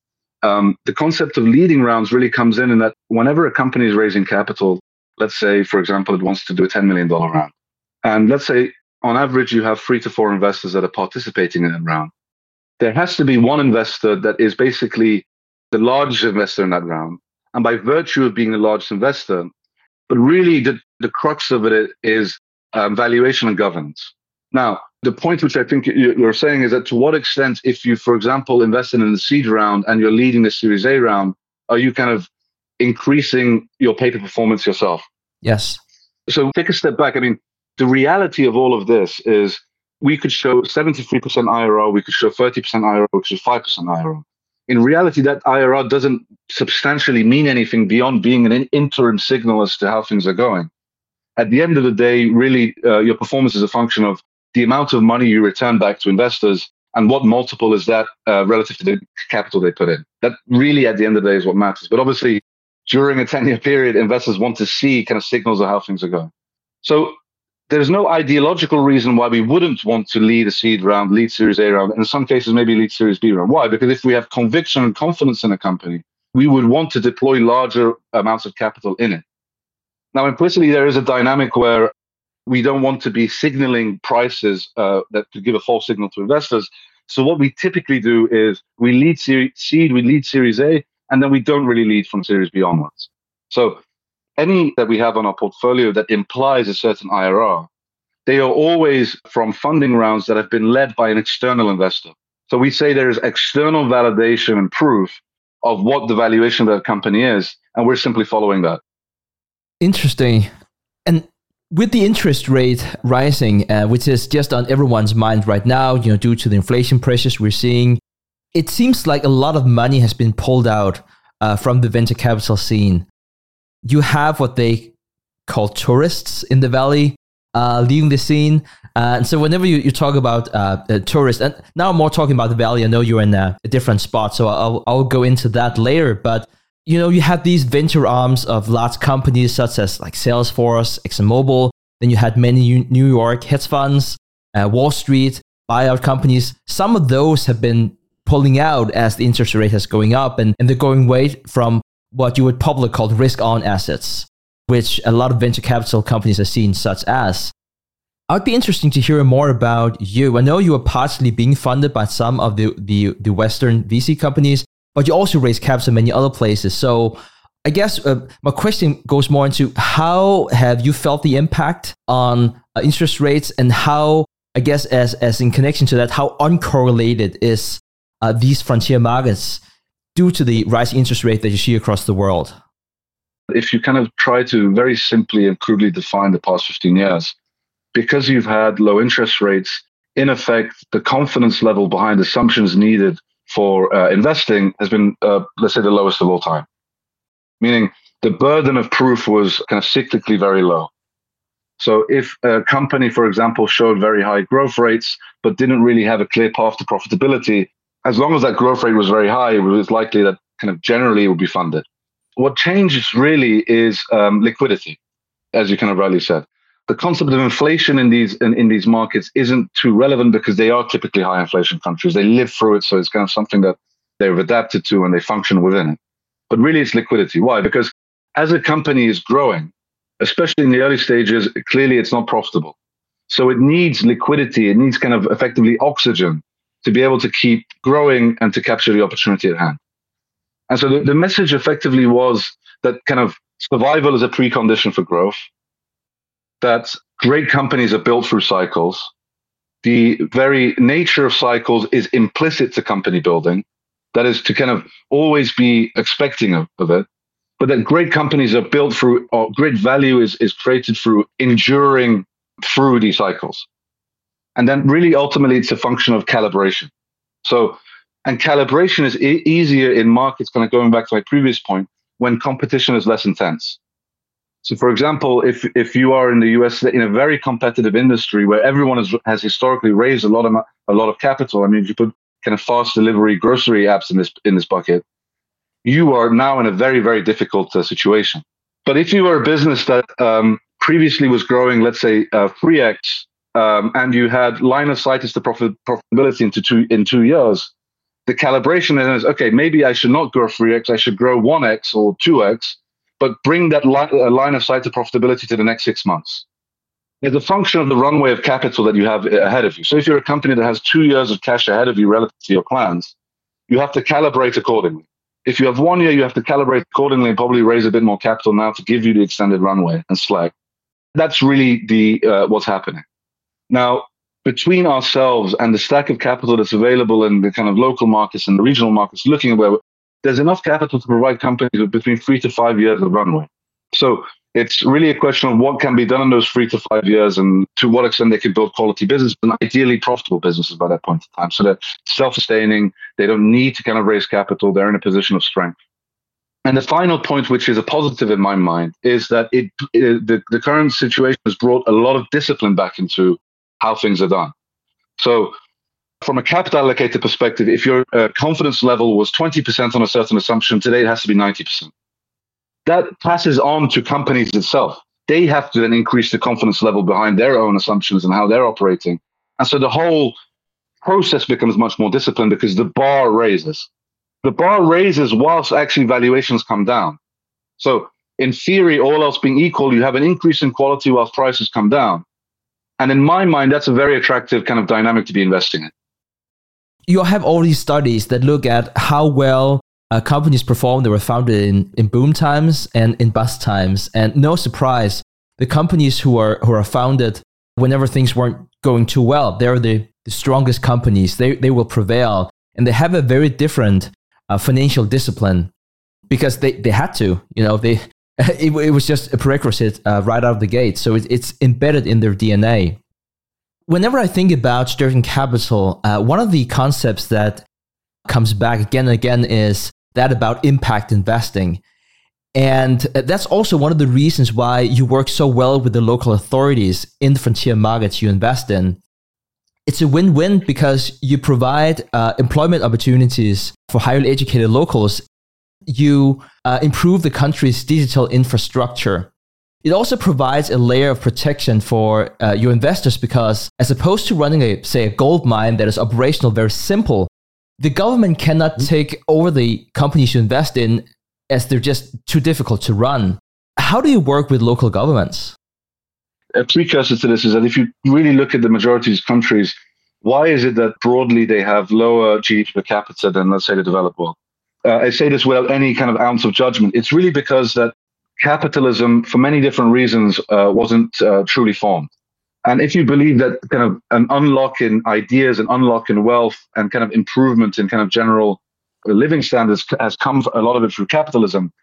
The concept of leading rounds really comes in that whenever a company is raising capital, let's say, for example, it wants to do a $10 million round. And let's say on average, you have 3 to 4 investors that are participating in that round. There has to be one investor that is basically the largest investor in that round. And by virtue of being the largest investor, but really the crux of it is valuation and governance. Now, the point which I think you're saying is that to what extent, if you, for example, invested in the seed round and you're leading the Series A round, are you kind of increasing your paper performance yourself? Yes. So take a step back. I mean, the reality of all of this is we could show 73% IRR, we could show 30% IRR, we could show 5% IRR. In reality, that IRR doesn't substantially mean anything beyond being an interim signal as to how things are going. At the end of the day, really, your performance is a function of the amount of money you return back to investors and what multiple is that relative to the capital they put in. That really, at the end of the day, is what matters. But obviously, during a 10-year period, investors want to see kind of signals of how things are going. So there's no ideological reason why we wouldn't want to lead a seed round, lead Series A round, and in some cases, maybe lead Series B round. Why? Because if we have conviction and confidence in a company, we would want to deploy larger amounts of capital in it. Now, implicitly, there is a dynamic where we don't want to be signaling prices that could give a false signal to investors. So what we typically do is we lead seed, we lead Series A, and then we don't really lead from Series B onwards. So any that we have on our portfolio that implies a certain IRR, they are always from funding rounds that have been led by an external investor. So we say there is external validation and proof of what the valuation of that company is, and we're simply following that. Interesting. And with the interest rate rising, which is just on everyone's mind right now, due to the inflation pressures we're seeing, it seems like a lot of money has been pulled out from the venture capital scene. You have what they call tourists in the valley leaving the scene. And so whenever you talk about tourists, and now I'm more talking about the valley, I know you're in a different spot, so I'll go into that later. But, you have these venture arms of large companies such as like Salesforce, ExxonMobil. Then you had many New York hedge funds, Wall Street, buyout companies. Some of those have been pulling out as the interest rate is going up, and they're going away from what you would probably call risk-on assets, which a lot of venture capital companies are seen such as. I'd be interesting to hear more about you. I know you are partially being funded by some of the Western VC companies, but you also raise capital in many other places. So I guess my question goes more into how have you felt the impact on interest rates, and how, I guess, as in connection to that, how uncorrelated is these frontier markets due to the rising interest rate that you see across the world? if you kind of try to very simply and crudely define the past 15 years, because you've had low interest rates, in effect, the confidence level behind assumptions needed for investing has been, let's say, the lowest of all time. Meaning the burden of proof was kind of cyclically very low. So if a company, for example, showed very high growth rates, but didn't really have a clear path to profitability, as long as that growth rate was very high, it was likely that kind of generally it would be funded. What changes really is liquidity, as you kind of rightly said. The concept of inflation in these markets isn't too relevant because they are typically high inflation countries. They live through it, so it's kind of something that they've adapted to and they function within it. But really it's liquidity. Why? Because as a company is growing, especially in the early stages, clearly it's not profitable. So it needs liquidity. It needs kind of effectively oxygen to be able to keep growing and to capture the opportunity at hand. And so the message effectively was that kind of survival is a precondition for growth, that great companies are built through cycles. The very nature of cycles is implicit to company building. That is to kind of always be expecting of it. But that great companies are built through, or great value is created through enduring through these cycles. And then really ultimately it's a function of calibration. So, and calibration is easier in markets, kind of going back to my previous point, when competition is less intense. So for example, if you are in the US in a very competitive industry where everyone has historically raised a lot of capital, I mean, if you put kind of fast delivery grocery apps in this bucket, you are now in a very, very difficult situation. But if you were a business that previously was growing, let's say 3x, and you had line of sight as to profitability in 2 years, the calibration then is, okay, maybe I should not grow 3x, I should grow 1x or 2x, but bring that line of sight to profitability to the next 6 months. It's a function of the runway of capital that you have ahead of you. So if you're a company that has 2 years of cash ahead of you relative to your plans, you have to calibrate accordingly. If you have 1 year, you have to calibrate accordingly and probably raise a bit more capital now to give you the extended runway and slack. That's really what's happening. Now, between ourselves and the stack of capital that's available in the kind of local markets and the regional markets, looking at where there's enough capital to provide companies with between 3 to 5 years of runway. So it's really a question of what can be done in those 3 to 5 years and to what extent they can build quality business and ideally profitable businesses by that point in time. So they're self-sustaining. They don't need to kind of raise capital. They're in a position of strength. And the final point, which is a positive in my mind, is that the current situation has brought a lot of discipline back into how things are done. So from a capital allocator perspective, if your confidence level was 20% on a certain assumption, today it has to be 90%. That passes on to companies itself. They have to then increase the confidence level behind their own assumptions and how they're operating. And so the whole process becomes much more disciplined because the bar raises. The bar raises whilst actually valuations come down. So in theory, all else being equal, you have an increase in quality whilst prices come down. And in my mind, that's a very attractive kind of dynamic to be investing in. You have all these studies that look at how well companies perform that were founded in boom times and in bust times. And no surprise, the companies who are founded whenever things weren't going too well, they're the strongest companies. They will prevail. And they have a very different financial discipline because they had to. You know, it was just a prerequisite right out of the gate. So it's embedded in their DNA. Whenever I think about stirring capital, one of the concepts that comes back again and again is that about impact investing. And that's also one of the reasons why you work so well with the local authorities in the frontier markets you invest in. It's a win-win because you provide employment opportunities for highly educated locals. You improve the country's digital infrastructure. It also provides a layer of protection for your investors because as opposed to running a gold mine that is operational, very simple, the government cannot take over the companies you invest in as they're just too difficult to run. How do you work with local governments? A precursor to this is that if you really look at the majority of these countries, why is it that broadly they have lower GDP per capita than, let's say, the developed world? I say this without any kind of ounce of judgment. It's really because that capitalism, for many different reasons, wasn't truly formed. And if you believe that kind of an unlock in ideas and unlock in wealth and kind of improvement in kind of general living standards has come, a lot of it through capitalism,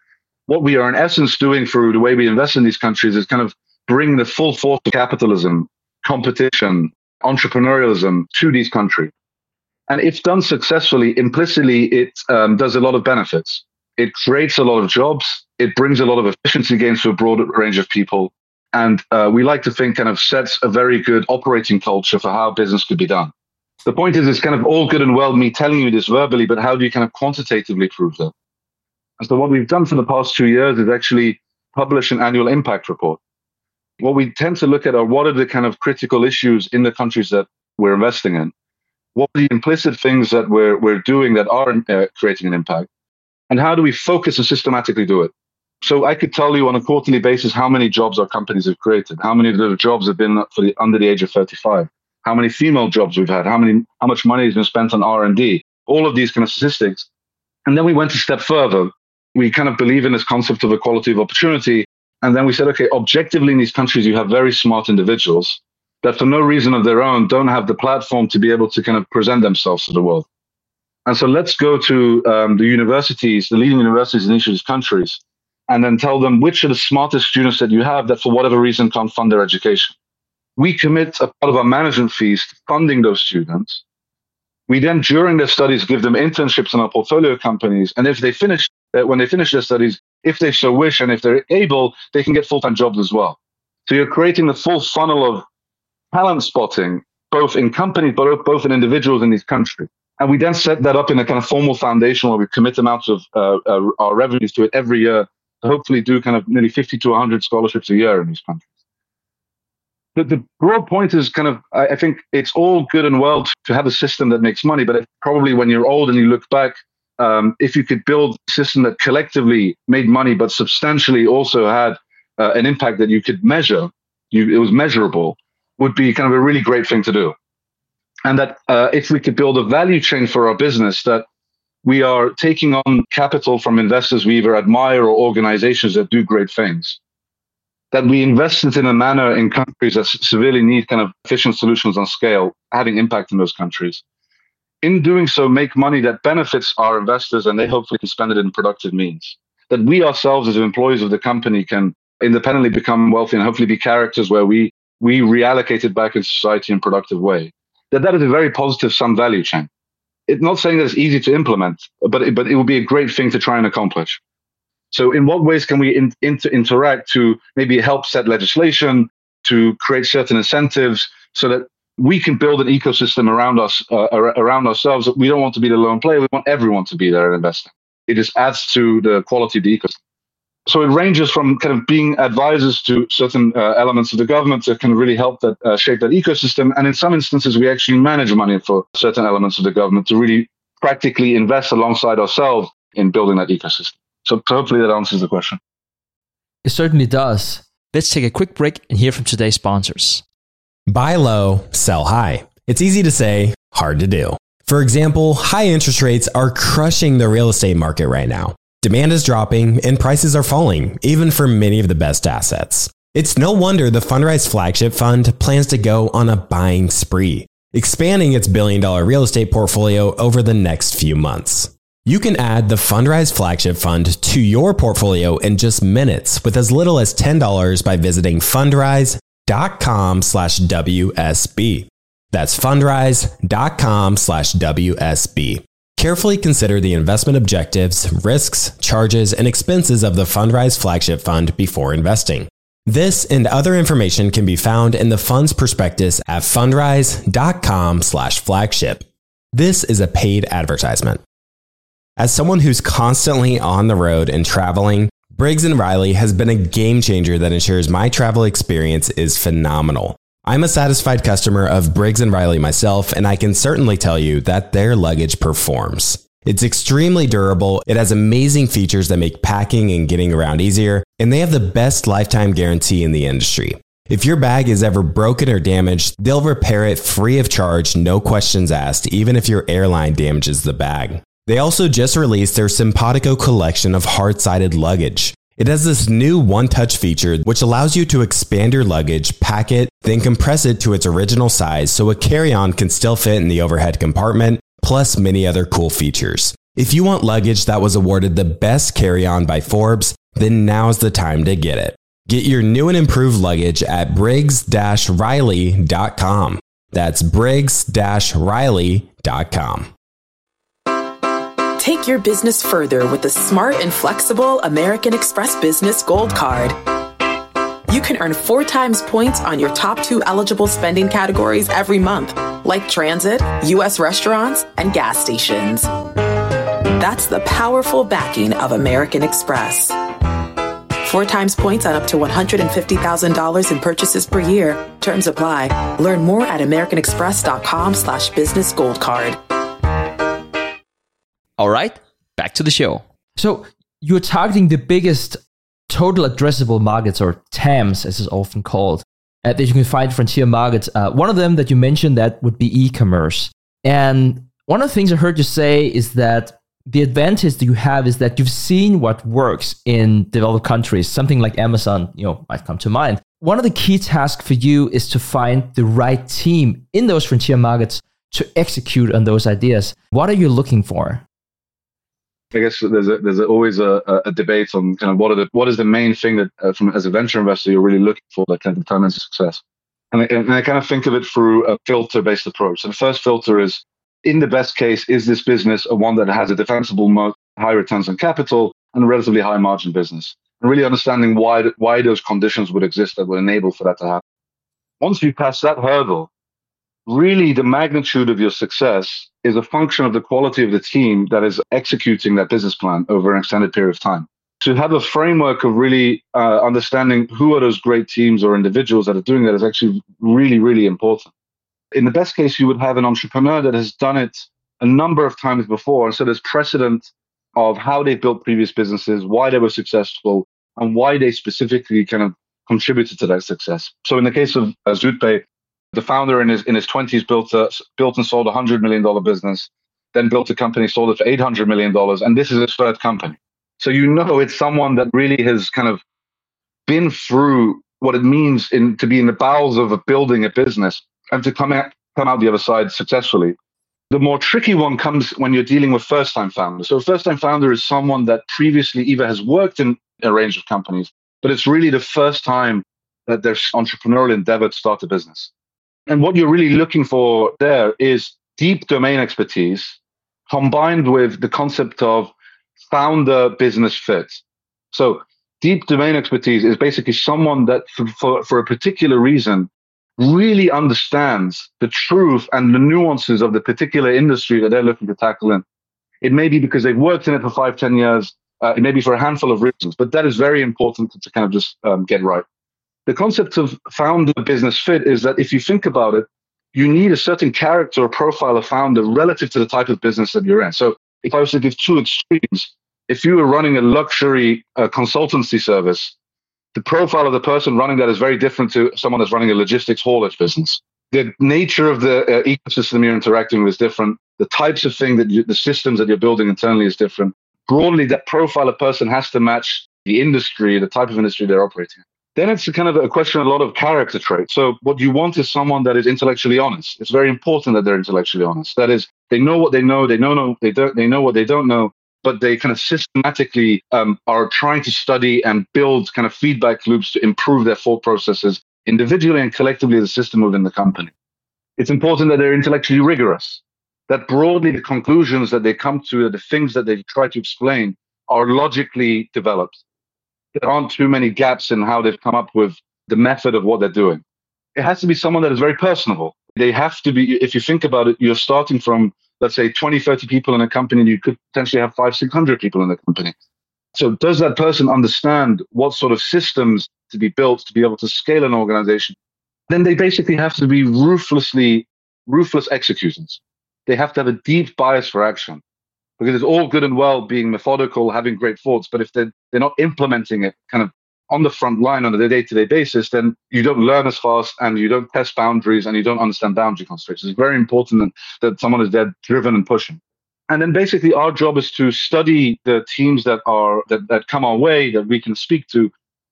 what we are in essence doing through the way we invest in these countries is kind of bring the full force of capitalism, competition, entrepreneurialism to these countries. And if done successfully, implicitly, it does a lot of benefits. It creates a lot of jobs. It brings a lot of efficiency gains to a broad range of people. And we like to think kind of sets a very good operating culture for how business could be done. The point is, it's kind of all good and well me telling you this verbally, but how do you kind of quantitatively prove that? And so what we've done for the past 2 years is actually publish an annual impact report. What we tend to look at are what are the kind of critical issues in the countries that we're investing in? What are the implicit things that we're doing that are creating an impact? And how do we focus and systematically do it? So I could tell you on a quarterly basis how many jobs our companies have created, how many of those jobs have been for the under the age of 35, how many female jobs we've had, how much money has been spent on R&D, all of these kind of statistics. And then we went a step further. We kind of believe in this concept of equality of opportunity. And then we said, okay, objectively in these countries, you have very smart individuals that for no reason of their own don't have the platform to be able to kind of present themselves to the world. And so let's go to the universities, the leading universities in each of these countries, and then tell them which are the smartest students that you have that for whatever reason can't fund their education. We commit a part of our management fees to funding those students. We then, during their studies, give them internships in our portfolio companies. And if they when they finish their studies, if they so wish, and if they're able, they can get full-time jobs as well. So you're creating the full funnel of talent spotting, both in companies, but both in individuals in these countries. And we then set that up in a kind of formal foundation where we commit amounts of our revenues to it every year to hopefully do kind of nearly 50 to 100 scholarships a year in these countries. The broad point is kind of, I think it's all good and well to have a system that makes money, but probably when you're old and you look back, if you could build a system that collectively made money, but substantially also had an impact that you could measure, it was measurable, would be kind of a really great thing to do. And that if we could build a value chain for our business, that we are taking on capital from investors we either admire or organizations that do great things, that we invest it in a manner in countries that severely need kind of efficient solutions on scale, having impact in those countries. In doing so, make money that benefits our investors and they hopefully can spend it in productive means. That we ourselves as employees of the company can independently become wealthy and hopefully be characters where we reallocate it back into society in a productive way. That is a very positive sum value chain. It's not saying that it's easy to implement, but it would be a great thing to try and accomplish. So in what ways can we interact to maybe help set legislation, to create certain incentives so that we can build an ecosystem around us, around ourselves? We don't want to be the lone player. We want everyone to be there and investing. It just adds to the quality of the ecosystem. So it ranges from kind of being advisors to certain elements of the government that can really help that shape that ecosystem. And in some instances, we actually manage money for certain elements of the government to really practically invest alongside ourselves in building that ecosystem. So hopefully that answers the question. It certainly does. Let's take a quick break and hear from today's sponsors. Buy low, sell high. It's easy to say, hard to do. For example, high interest rates are crushing the real estate market right now. Demand is dropping and prices are falling, even for many of the best assets. It's no wonder the Fundrise Flagship Fund plans to go on a buying spree, expanding its billion-dollar real estate portfolio over the next few months. You can add the Fundrise Flagship Fund to your portfolio in just minutes with as little as $10 by visiting fundrise.com/WSB. That's fundrise.com/WSB. Carefully consider the investment objectives, risks, charges, and expenses of the Fundrise Flagship Fund before investing. This and other information can be found in the fund's prospectus at fundrise.com/flagship. This is a paid advertisement. As someone who's constantly on the road and traveling, Briggs & Riley has been a game changer that ensures my travel experience is phenomenal. I'm a satisfied customer of Briggs & Riley myself, and I can certainly tell you that their luggage performs. It's extremely durable, it has amazing features that make packing and getting around easier, and they have the best lifetime guarantee in the industry. If your bag is ever broken or damaged, they'll repair it free of charge, no questions asked, even if your airline damages the bag. They also just released their Simpatico collection of hard-sided luggage. It has this new one-touch feature which allows you to expand your luggage, pack it, then compress it to its original size so a carry-on can still fit in the overhead compartment, plus many other cool features. If you want luggage that was awarded the best carry-on by Forbes, then now's the time to get it. Get your new and improved luggage at Briggs-Riley.com. That's Briggs-Riley.com. Take your business further with the smart and flexible American Express Business Gold Card. You can earn 4 times points on your top 2 eligible spending categories every month, like transit, U.S. restaurants, and gas stations. That's the powerful backing of American Express. 4 times points on up to $150,000 in purchases per year. Terms apply. Learn more at americanexpress.com/business gold card. All right, back to the show. So you're targeting the biggest total addressable markets, or TAMs, as is often called, that you can find frontier markets. One of them that you mentioned that would be e-commerce. And one of the things I heard you say is that the advantage that you have is that you've seen what works in developed countries. Something like Amazon, might come to mind. One of the key tasks for you is to find the right team in those frontier markets to execute on those ideas. What are you looking for? I guess there's always a debate on kind of what is the main thing that as a venture investor you're really looking for that kind of determines success. And I kind of think of it through a filter-based approach. So the first filter is, in the best case, is this business a one that has a defensible moat, high returns on capital, and a relatively high margin business? And really understanding why those conditions would exist that would enable for that to happen. Once you pass that hurdle, really the magnitude of your success is a function of the quality of the team that is executing that business plan over an extended period of time. To have a framework of really understanding who are those great teams or individuals that are doing that is actually really, really important. In the best case, you would have an entrepreneur that has done it a number of times before. And so there's precedent of how they built previous businesses, why they were successful, and why they specifically kind of contributed to that success. So in the case of Zootpay, the founder in his 20s built and sold a $100 million business, then built a company, sold it for $800 million, and this is his third company. So it's someone that really has kind of been through what it means to be in the bowels of building a business and to come out the other side successfully. The more tricky one comes when you're dealing with first-time founders. So a first-time founder is someone that previously either has worked in a range of companies, but it's really the first time that their entrepreneurial endeavor to start a business. And what you're really looking for there is deep domain expertise combined with the concept of founder business fit. So deep domain expertise is basically someone that for a particular reason really understands the truth and the nuances of the particular industry that they're looking to tackle in. It may be because they've worked in it for 5-10 years. It may be for a handful of reasons, but that is very important to kind of just get right. The concept of founder business fit is that if you think about it, you need a certain character or profile of founder relative to the type of business that you're in. So if I was to give 2 extremes, if you were running a luxury consultancy service, the profile of the person running that is very different to someone that's running a logistics haulage business. The nature of the ecosystem you're interacting with is different. The types of thing the systems that you're building internally is different. Broadly, that profile of person has to match the industry, the type of industry they're operating in. Then it's kind of a question of a lot of character traits. So what you want is someone that is intellectually honest. It's very important that they're intellectually honest. That is, they know what they know, they know what they don't know, but they kind of systematically are trying to study and build kind of feedback loops to improve their thought processes individually and collectively as a system within the company. It's important that they're intellectually rigorous, that broadly the conclusions that they come to, the things that they try to explain are logically developed. There aren't too many gaps in how they've come up with the method of what they're doing. It has to be someone that is very personable. They have to be, if you think about it, you're starting from, let's say, 20, 30 people in a company, and you could potentially have 500, 600 people in the company. So does that person understand what sort of systems to be built to be able to scale an organization? Then they basically have to be ruthless executors. They have to have a deep bias for action. Because it's all good and well being methodical, having great thoughts, but if they're not implementing it kind of on the front line on a day-to-day basis, then you don't learn as fast and you don't test boundaries and you don't understand boundary constraints. It's very important that someone is there driven and pushing. And then basically our job is to study the teams that come our way, that we can speak to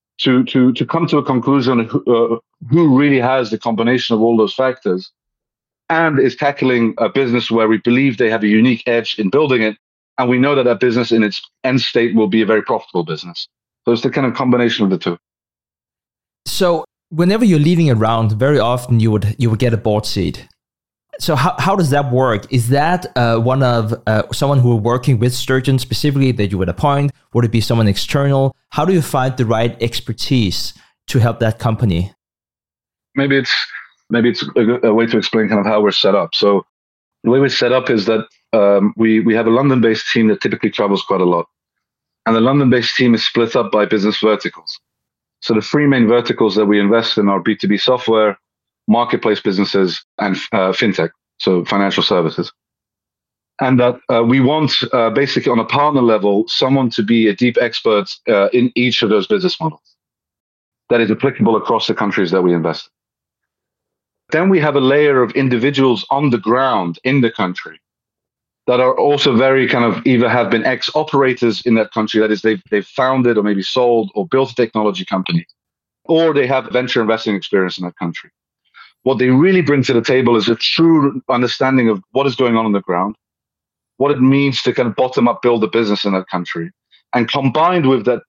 come to a conclusion who really has the combination of all those factors and is tackling a business where we believe they have a unique edge in building it. And we know that business in its end state will be a very profitable business. So it's the kind of combination of the two. So whenever you're leaving a round, very often you would get a board seat. So how does that work? Is that one of someone who are working with Sturgeon specifically that you would appoint? Would it be someone external? How do you find the right expertise to help that company? Maybe it's a way to explain kind of how we're set up. So the way we're set up is that we have a London-based team that typically travels quite a lot. And the London-based team is split up by business verticals. So the three main verticals that we invest in are B2B software, marketplace businesses, and fintech, so financial services. And that we want, basically on a partner level, someone to be a deep expert in each of those business models that is applicable across the countries that we invest in. Then we have a layer of individuals on the ground in the country that are also very kind of either have been ex-operators in that country, that is they've founded or maybe sold or built a technology company, or they have venture investing experience in that country. What they really bring to the table is a true understanding of what is going on the ground, what it means to kind of bottom up build a business in that country, and combined with that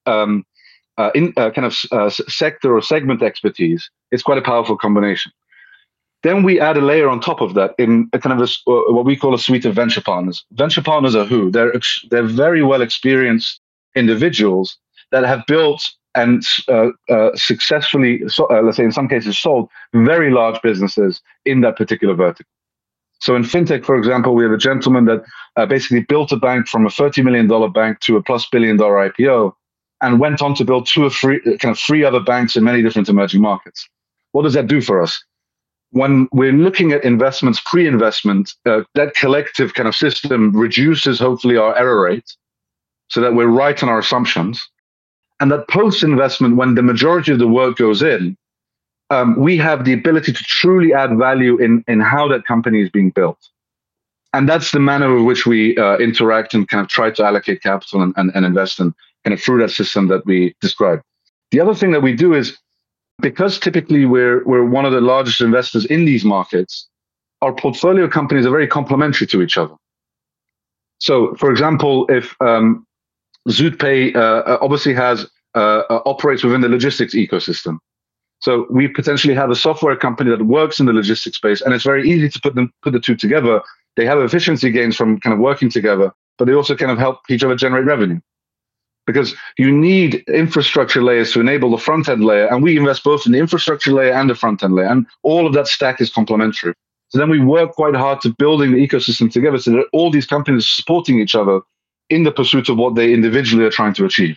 sector or segment expertise, it's quite a powerful combination. Then we add a layer on top of that in a kind of what we call a suite of venture partners. Venture partners are who? They're very well experienced individuals that have built and successfully, let's say in some cases, sold very large businesses in that particular vertical. So in fintech, for example, we have a gentleman that basically built a bank from a $30 million bank to a plus $1 billion IPO, and went on to build three other banks in many different emerging markets. What does that do for us? When we're looking at investments, pre-investment, that collective kind of system reduces hopefully our error rate so that we're right on our assumptions. And that post-investment, when the majority of the work goes in, we have the ability to truly add value in how that company is being built. And that's the manner in which we interact and kind of try to allocate capital and invest in kind of through that system that we described. The other thing that we do is, because typically we're one of the largest investors in these markets, our portfolio companies are very complementary to each other. So, for example, if ZoodPay obviously operates within the logistics ecosystem, so we potentially have a software company that works in the logistics space, and it's very easy to put the two together. They have efficiency gains from kind of working together, but they also kind of help each other generate revenue. Because you need infrastructure layers to enable the front-end layer, and we invest both in the infrastructure layer and the front-end layer, and all of that stack is complementary. So then we work quite hard to building the ecosystem together so that all these companies are supporting each other in the pursuit of what they individually are trying to achieve.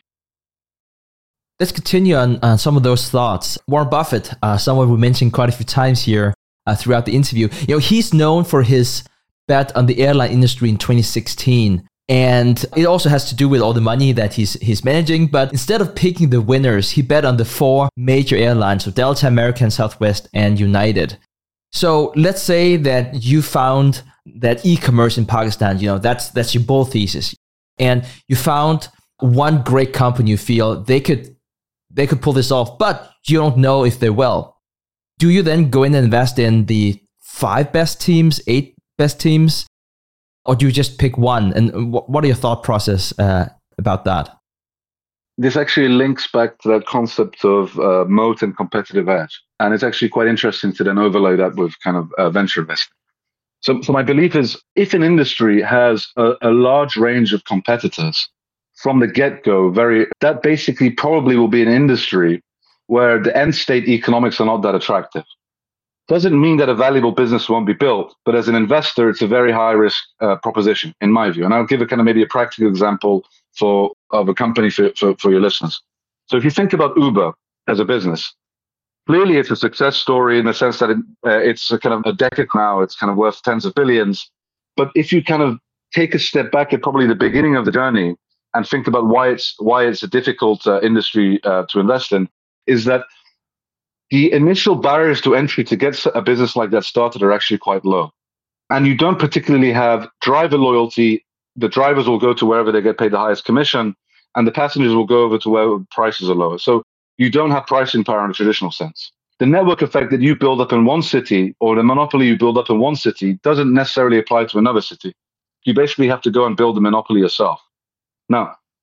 Let's continue on some of those thoughts. Warren Buffett, someone we mentioned quite a few times here throughout the interview, he's known for his bet on the airline industry in 2016. And it also has to do with all the money that he's managing. But instead of picking the winners, he bet on the four major airlines, so Delta, American, Southwest, and United. So let's say that you found that e-commerce in Pakistan, that's your bull thesis. And you found one great company you feel they could pull this off, but you don't know if they will. Do you then go in and invest in the 5 best teams, 8 best teams? Or do you just pick one? And what are your thought process about that? This actually links back to that concept of moat and competitive edge. And it's actually quite interesting to then overlay that with kind of venture investing. So my belief is, if an industry has a large range of competitors from the get-go, that basically probably will be an industry where the end state economics are not that attractive. Doesn't mean that a valuable business won't be built, but as an investor, it's a very high risk proposition, in my view. And I'll give a kind of maybe a practical example of a company for your listeners. So if you think about Uber as a business, clearly it's a success story in the sense that it's a kind of a decade now, it's kind of worth tens of billions. But if you kind of take a step back at probably the beginning of the journey and think about why it's a difficult industry to invest in, is that the initial barriers to entry to get a business like that started are actually quite low. And you don't particularly have driver loyalty. The drivers will go to wherever they get paid the highest commission, and the passengers will go over to where prices are lower. So you don't have pricing power in a traditional sense. The network effect that you build up in one city, or the monopoly you build up in one city, doesn't necessarily apply to another city. You basically have to go and build the monopoly yourself. Now,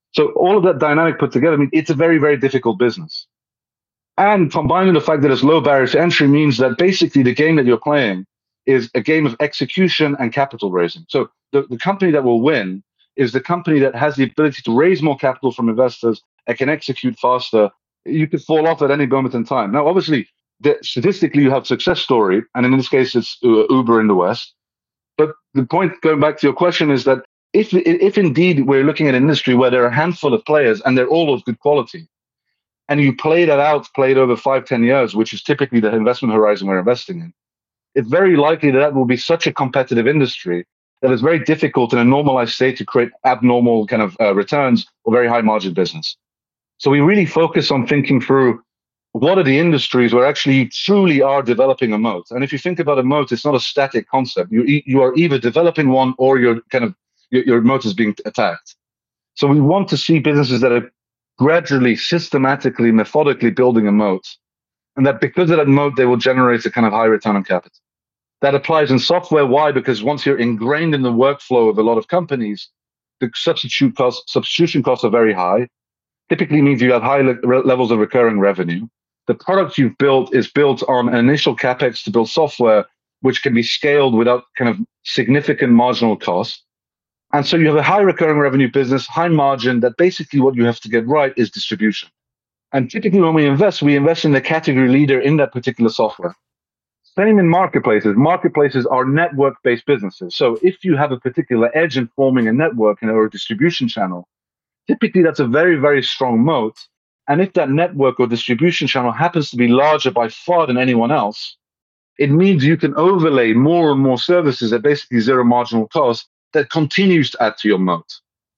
So all of that dynamic put together, I mean, it's a very, very difficult business. And combined with the fact that it's low barrier to entry means that basically the game that you're playing is a game of execution and capital raising. So the company that will win is the company that has the ability to raise more capital from investors and can execute faster. You could fall off at any moment in time. Now, obviously, statistically, you have success story, and in this case, it's Uber in the West. But the point, going back to your question, is that if indeed we're looking at an industry where there are a handful of players and they're all of good quality, and you play that out, played over 5-10 years, which is typically the investment horizon we're investing in, it's very likely that will be such a competitive industry that it's very difficult in a normalized state to create abnormal kind of returns or very high margin business. So we really focus on thinking through what are the industries where actually you truly are developing a moat. And if you think about a moat, it's not a static concept. You are either developing one or your moat is being attacked. So we want to see businesses that are gradually, systematically, methodically building a moat. And that because of that moat, they will generate a kind of high return on capital. That applies in software. Why? Because once you're ingrained in the workflow of a lot of companies, the substitution costs are very high. Typically means you have high levels of recurring revenue. The product you've built is built on an initial capex to build software, which can be scaled without kind of significant marginal cost. And so you have a high recurring revenue business, high margin, that basically what you have to get right is distribution. And typically when we invest in the category leader in that particular software. Same in marketplaces. Marketplaces are network-based businesses. So if you have a particular edge in forming a network or a distribution channel, typically that's a very, very strong moat. And if that network or distribution channel happens to be larger by far than anyone else, it means you can overlay more and more services at basically zero marginal cost that continues to add to your moat.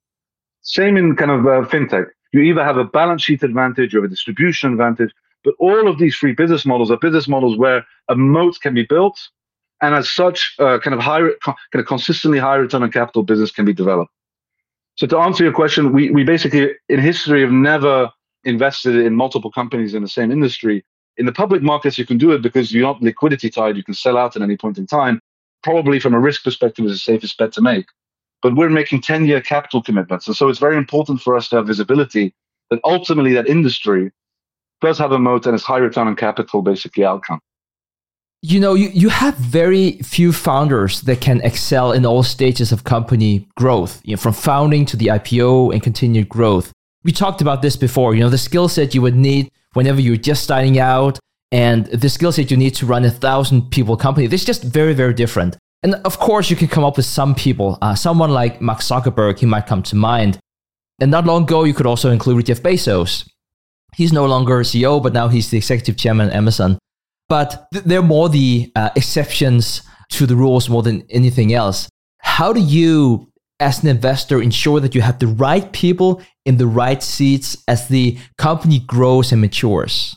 Same in kind of fintech. You either have a balance sheet advantage or a distribution advantage, but all of these three business models are business models where a moat can be built, and as such, consistently high return on capital business can be developed. So to answer your question, we basically in history have never invested in multiple companies in the same industry. In the public markets, you can do it because you're not liquidity tied. You can sell out at any point in time. Probably from a risk perspective is the safest bet to make. But we're making 10-year capital commitments. And so it's very important for us to have visibility that ultimately that industry does have a moat and it's high return on capital, basically outcome. You know, you have very few founders that can excel in all stages of company growth, from founding to the IPO and continued growth. We talked about this before, the skill set you would need whenever you're just starting out and the skill set you need to run 1,000 people company. It's just very, very different. And of course, you can come up with some people, someone like Mark Zuckerberg, he might come to mind. And not long ago, you could also include Jeff Bezos. He's no longer CEO, but now he's the executive chairman at Amazon. But they're more the exceptions to the rules more than anything else. How do you, as an investor, ensure that you have the right people in the right seats as the company grows and matures?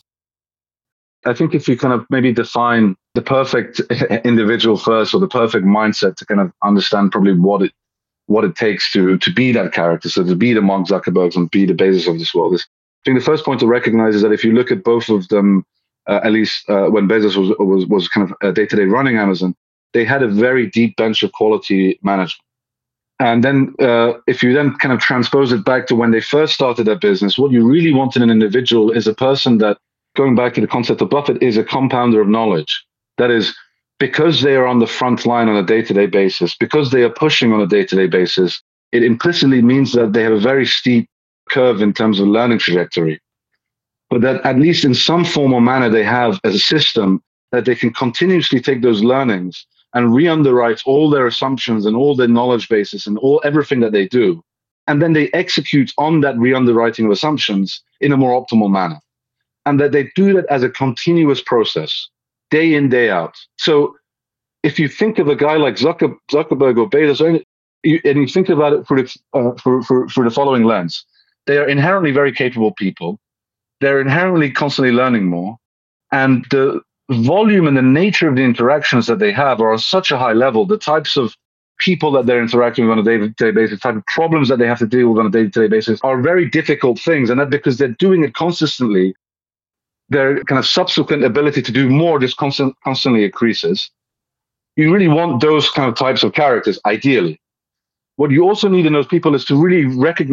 I think if you kind of maybe define the perfect individual first, or the perfect mindset to kind of understand probably what it takes to be that character, so to be the Mark Zuckerbergs and be the Bezos of this world, I think the first point to recognize is that if you look at both of them, at least when Bezos was kind of day-to-day running Amazon, they had a very deep bench of quality management. And then if you then kind of transpose it back to when they first started their business, what you really want in an individual is a person that, going back to the concept of Buffett, is a compounder of knowledge. That is, because they are on the front line on a day-to-day basis, because they are pushing on a day-to-day basis, it implicitly means that they have a very steep curve in terms of learning trajectory. But that at least in some form or manner, they have as a system that they can continuously take those learnings and re-underwrite all their assumptions and all their knowledge bases and everything that they do. And then they execute on that re-underwriting of assumptions in a more optimal manner. And that they do that as a continuous process, day in, day out. So if you think of a guy like Zuckerberg or Bezos, and you think about it through the following lens, they are inherently very capable people. They're inherently constantly learning more. And the volume and the nature of the interactions that they have are on such a high level, the types of people that they're interacting with on a day-to-day basis, the type of problems that they have to deal with on a day-to-day basis are very difficult things. And that because they're doing it consistently, their kind of subsequent ability to do more just constantly increases. You really want those kind of types of characters, ideally. What you also need in those people is to really recognize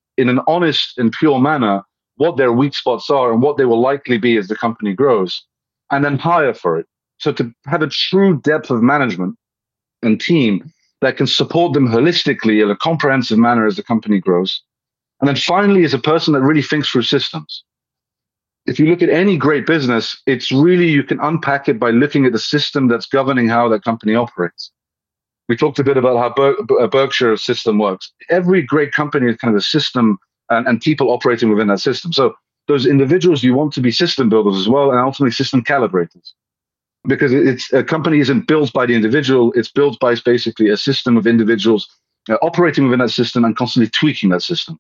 in an honest and pure manner what their weak spots are and what they will likely be as the company grows, and then hire for it. So to have a true depth of management and team that can support them holistically in a comprehensive manner as the company grows. And then finally, is a person that really thinks through systems. If you look at any great business, it's really, you can unpack it by looking at the system that's governing how that company operates. We talked a bit about how Berkshire's system works. Every great company is kind of a system and people operating within that system. So those individuals, you want to be system builders as well, and ultimately system calibrators. Because a company isn't built by the individual, it's built by basically a system of individuals operating within that system and constantly tweaking that system.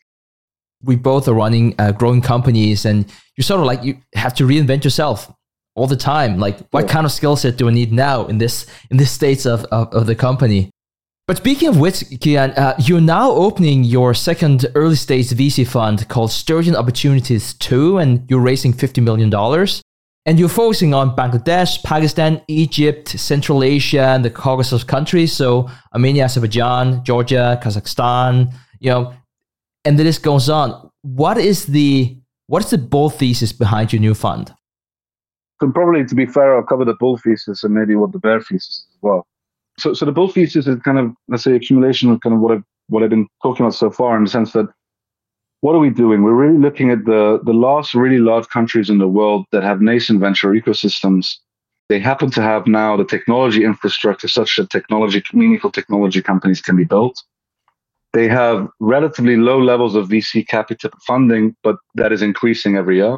We both are running growing companies, and you're sort of like, you have to reinvent yourself all the time. Like, what kind of skill set do I need now in this stage of the company? But speaking of which, Kian, you're now opening your second early stage VC fund called Sturgeon Opportunities 2, and you're raising $50 million. And you're focusing on Bangladesh, Pakistan, Egypt, Central Asia, and the Caucasus countries. So Armenia, Azerbaijan, Georgia, Kazakhstan, and the list goes on. What is the bull thesis behind your new fund? So probably, to be fair, I'll cover the bull thesis and maybe what the bear thesis is as well. So the bull thesis is kind of, let's say, accumulation of kind of what I've been talking about so far, in the sense that, what are we doing? We're really looking at the last really large countries in the world that have nascent venture ecosystems. They happen to have now the technology infrastructure such that meaningful technology companies can be built. They have relatively low levels of VC capital funding, but that is increasing every year.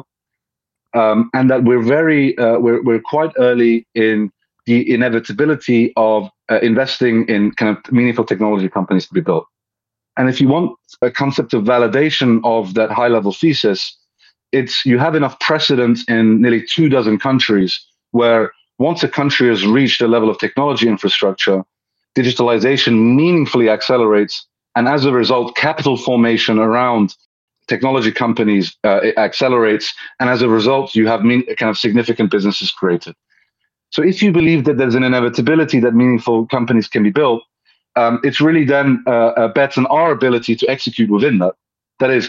And that we're quite early in the inevitability of investing in kind of meaningful technology companies to be built. And if you want a concept of validation of that high-level thesis, you have enough precedent in nearly 24 countries where once a country has reached a level of technology infrastructure, digitalization meaningfully accelerates, and as a result, capital formation around technology companies accelerates, and as a result, you have kind of significant businesses created. So if you believe that there's an inevitability that meaningful companies can be built, it's really then a bet on our ability to execute within that. That is,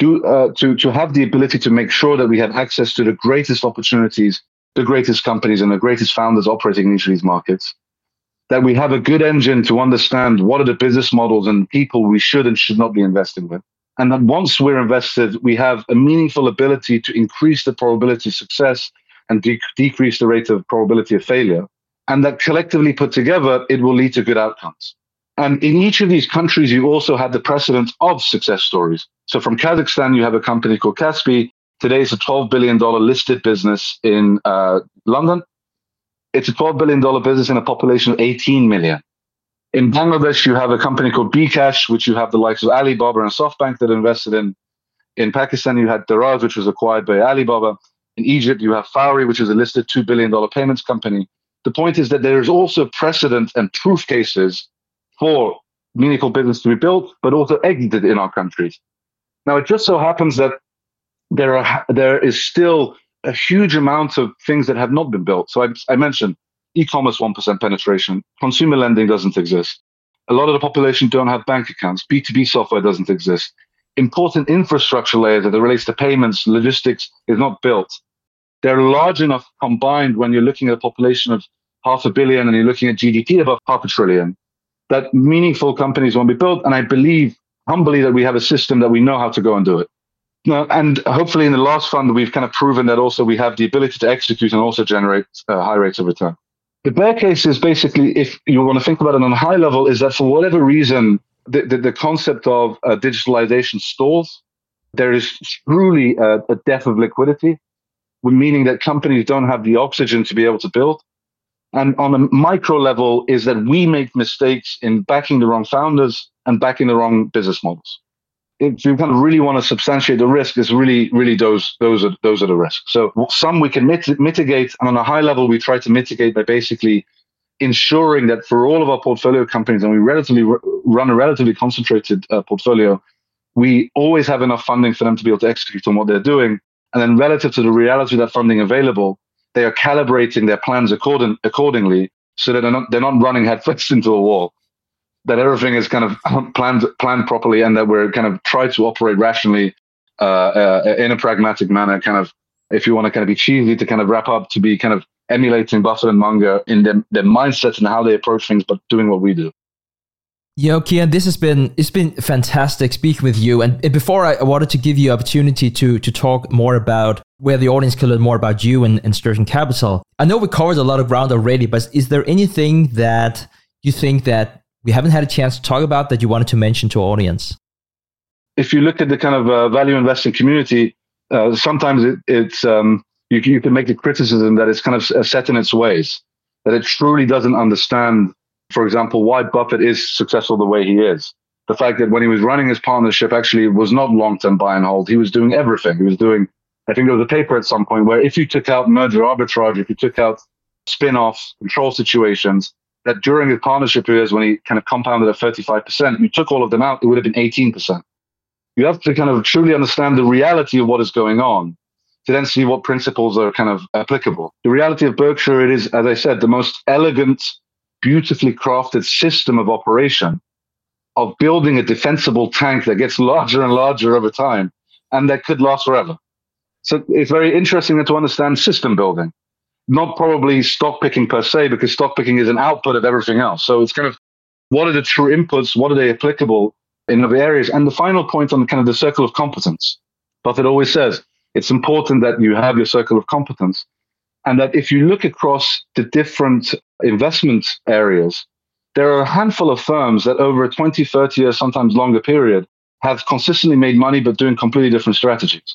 to have the ability to make sure that we have access to the greatest opportunities, the greatest companies, and the greatest founders operating in each of these markets. That we have a good engine to understand what are the business models and people we should and should not be investing with. And that once we're invested, we have a meaningful ability to increase the probability of success and decrease the rate of probability of failure. And that collectively put together, it will lead to good outcomes. And in each of these countries, you also have the precedent of success stories. So from Kazakhstan, you have a company called Kaspi. Today, it's a $12 billion listed business in London. It's a $12 billion business in a population of 18 million. In Bangladesh, you have a company called Bcash, which you have the likes of Alibaba and SoftBank that invested in. In Pakistan, you had Daraz, which was acquired by Alibaba. In Egypt, you have Fowry, which is a listed $2 billion payments company. The point is that there is also precedent and proof cases for meaningful business to be built, but also exited in our countries. Now, it just so happens that there is still a huge amount of things that have not been built. So I mentioned e-commerce 1% penetration. Consumer lending doesn't exist. A lot of the population don't have bank accounts. B2B software doesn't exist. Important infrastructure layers that relates to payments, logistics is not built. They're large enough combined when you're looking at a population of 500 million and you're looking at GDP above $500 billion, that meaningful companies won't be built. And I believe humbly that we have a system that we know how to go and do it. Now, and hopefully in the last fund, we've kind of proven that also we have the ability to execute and also generate high rates of return. The bear case is basically, if you want to think about it on a high level, is that for whatever reason, the concept of digitalization stalls. There is truly a death of liquidity, meaning that companies don't have the oxygen to be able to build. And on a micro level is that we make mistakes in backing the wrong founders and backing the wrong business models. If you kind of really want to substantiate the risk, it's really those are the risks. So some we can mitigate, and on a high level, we try to mitigate by basically ensuring that for all of our portfolio companies, and we run a relatively concentrated portfolio, we always have enough funding for them to be able to execute on what they're doing. And then relative to the reality of that funding available, they are calibrating their plans accordingly so that they're not running headfirst into a wall. that everything is kind of planned properly, and that we're kind of try to operate rationally in a pragmatic manner. Kind of, if you want to kind of be cheesy to kind of wrap up, to be kind of emulating Buffett and Munger in their mindset and how they approach things, but doing what we do. Kian, it's been fantastic speaking with you. And before I wanted to give you opportunity to talk more about where the audience can learn more about you and Sturgeon Capital. I know we covered a lot of ground already, but is there anything that you think that we haven't had a chance to talk about that you wanted to mention to our audience? If you look at the kind of value investing community, sometimes it's you can make the criticism that it's kind of set in its ways, that it truly doesn't understand, for example, why Buffett is successful the way he is. The fact that when he was running his partnership, actually was not long-term buy and hold. He was doing everything. He was doing, I think there was a paper at some point where if you took out merger arbitrage, if you took out spin-offs, control situations, that during his partnership years when he kind of compounded at 35%, you took all of them out, it would have been 18%. You have to kind of truly understand the reality of what is going on to then see what principles are kind of applicable. The reality of Berkshire, it is, as I said, the most elegant, beautifully crafted system of operation of building a defensible tank that gets larger and larger over time and that could last forever. So it's very interesting to understand system building, not probably stock picking per se, because stock picking is an output of everything else. So it's kind of, what are the true inputs? What are they applicable in other areas? And the final point on kind of the circle of competence. Buffett always says it's important that you have your circle of competence. And that if you look across the different investment areas, there are a handful of firms that over a 20, 30 years, sometimes longer period, have consistently made money, but doing completely different strategies.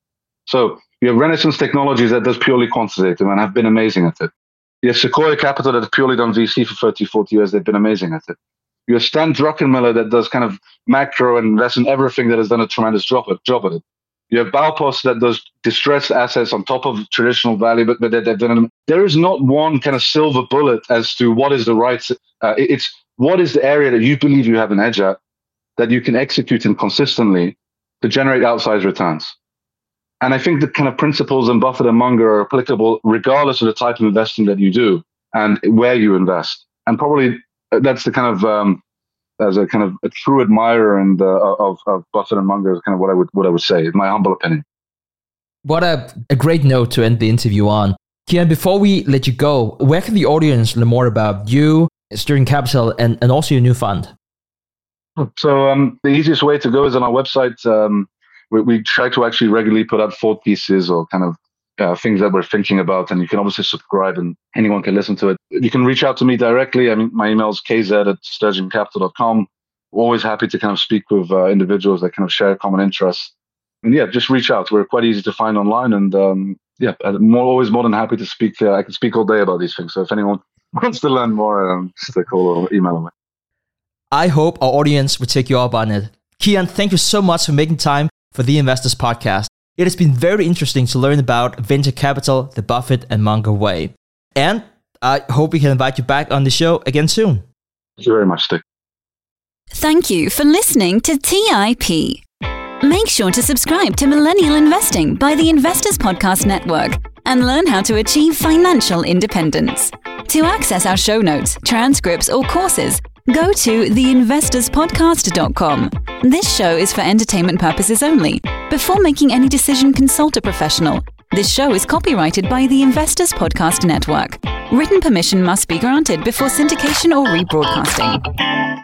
So you have Renaissance Technologies that does purely quantitative and have been amazing at it. You have Sequoia Capital that has purely done VC for 30, 40 years. They've been amazing at it. You have Stan Druckenmiller that does kind of macro and invests in everything, that has done a tremendous job at it. You have Balpos that does distressed assets on top of traditional value, but they've done. There is not one kind of silver bullet as to what is the right. It's what is the area that you believe you have an edge at, that you can execute in consistently to generate outsized returns. And I think the kind of principles in Buffett and Munger are applicable regardless of the type of investing that you do and where you invest. And probably that's the kind of as a kind of a true admirer and of Buffett and Munger is kind of what I would say, in my humble opinion. What a great note to end the interview on. Kian, before we let you go, where can the audience learn more about you, Sturgeon Capital, and also your new fund? So the easiest way to go is on our website. We try to actually regularly put out thought pieces or kind of things that we're thinking about, and you can obviously subscribe and anyone can listen to it. You can reach out to me directly. I mean, my email is kz@sturgeoncapital.com. Always happy to kind of speak with individuals that kind of share common interests. And yeah, just reach out. We're quite easy to find online, and I'm always more than happy to speak. I can speak all day about these things. So if anyone wants to learn more, just a call or email me. I hope our audience will take you up on it. Kian, thank you so much for making time for the Investors Podcast. It has been very interesting to learn about venture capital, the Buffett and Munger way. And I hope we can invite you back on the show again soon. Thank you very much, Stick. Thank you for listening to TIP. Make sure to subscribe to Millennial Investing by the Investors Podcast Network and learn how to achieve financial independence. To access our show notes, transcripts, or courses, go to theinvestorspodcast.com. This show is for entertainment purposes only. Before making any decision, consult a professional. This show is copyrighted by the Investors Podcast Network. Written permission must be granted before syndication or rebroadcasting.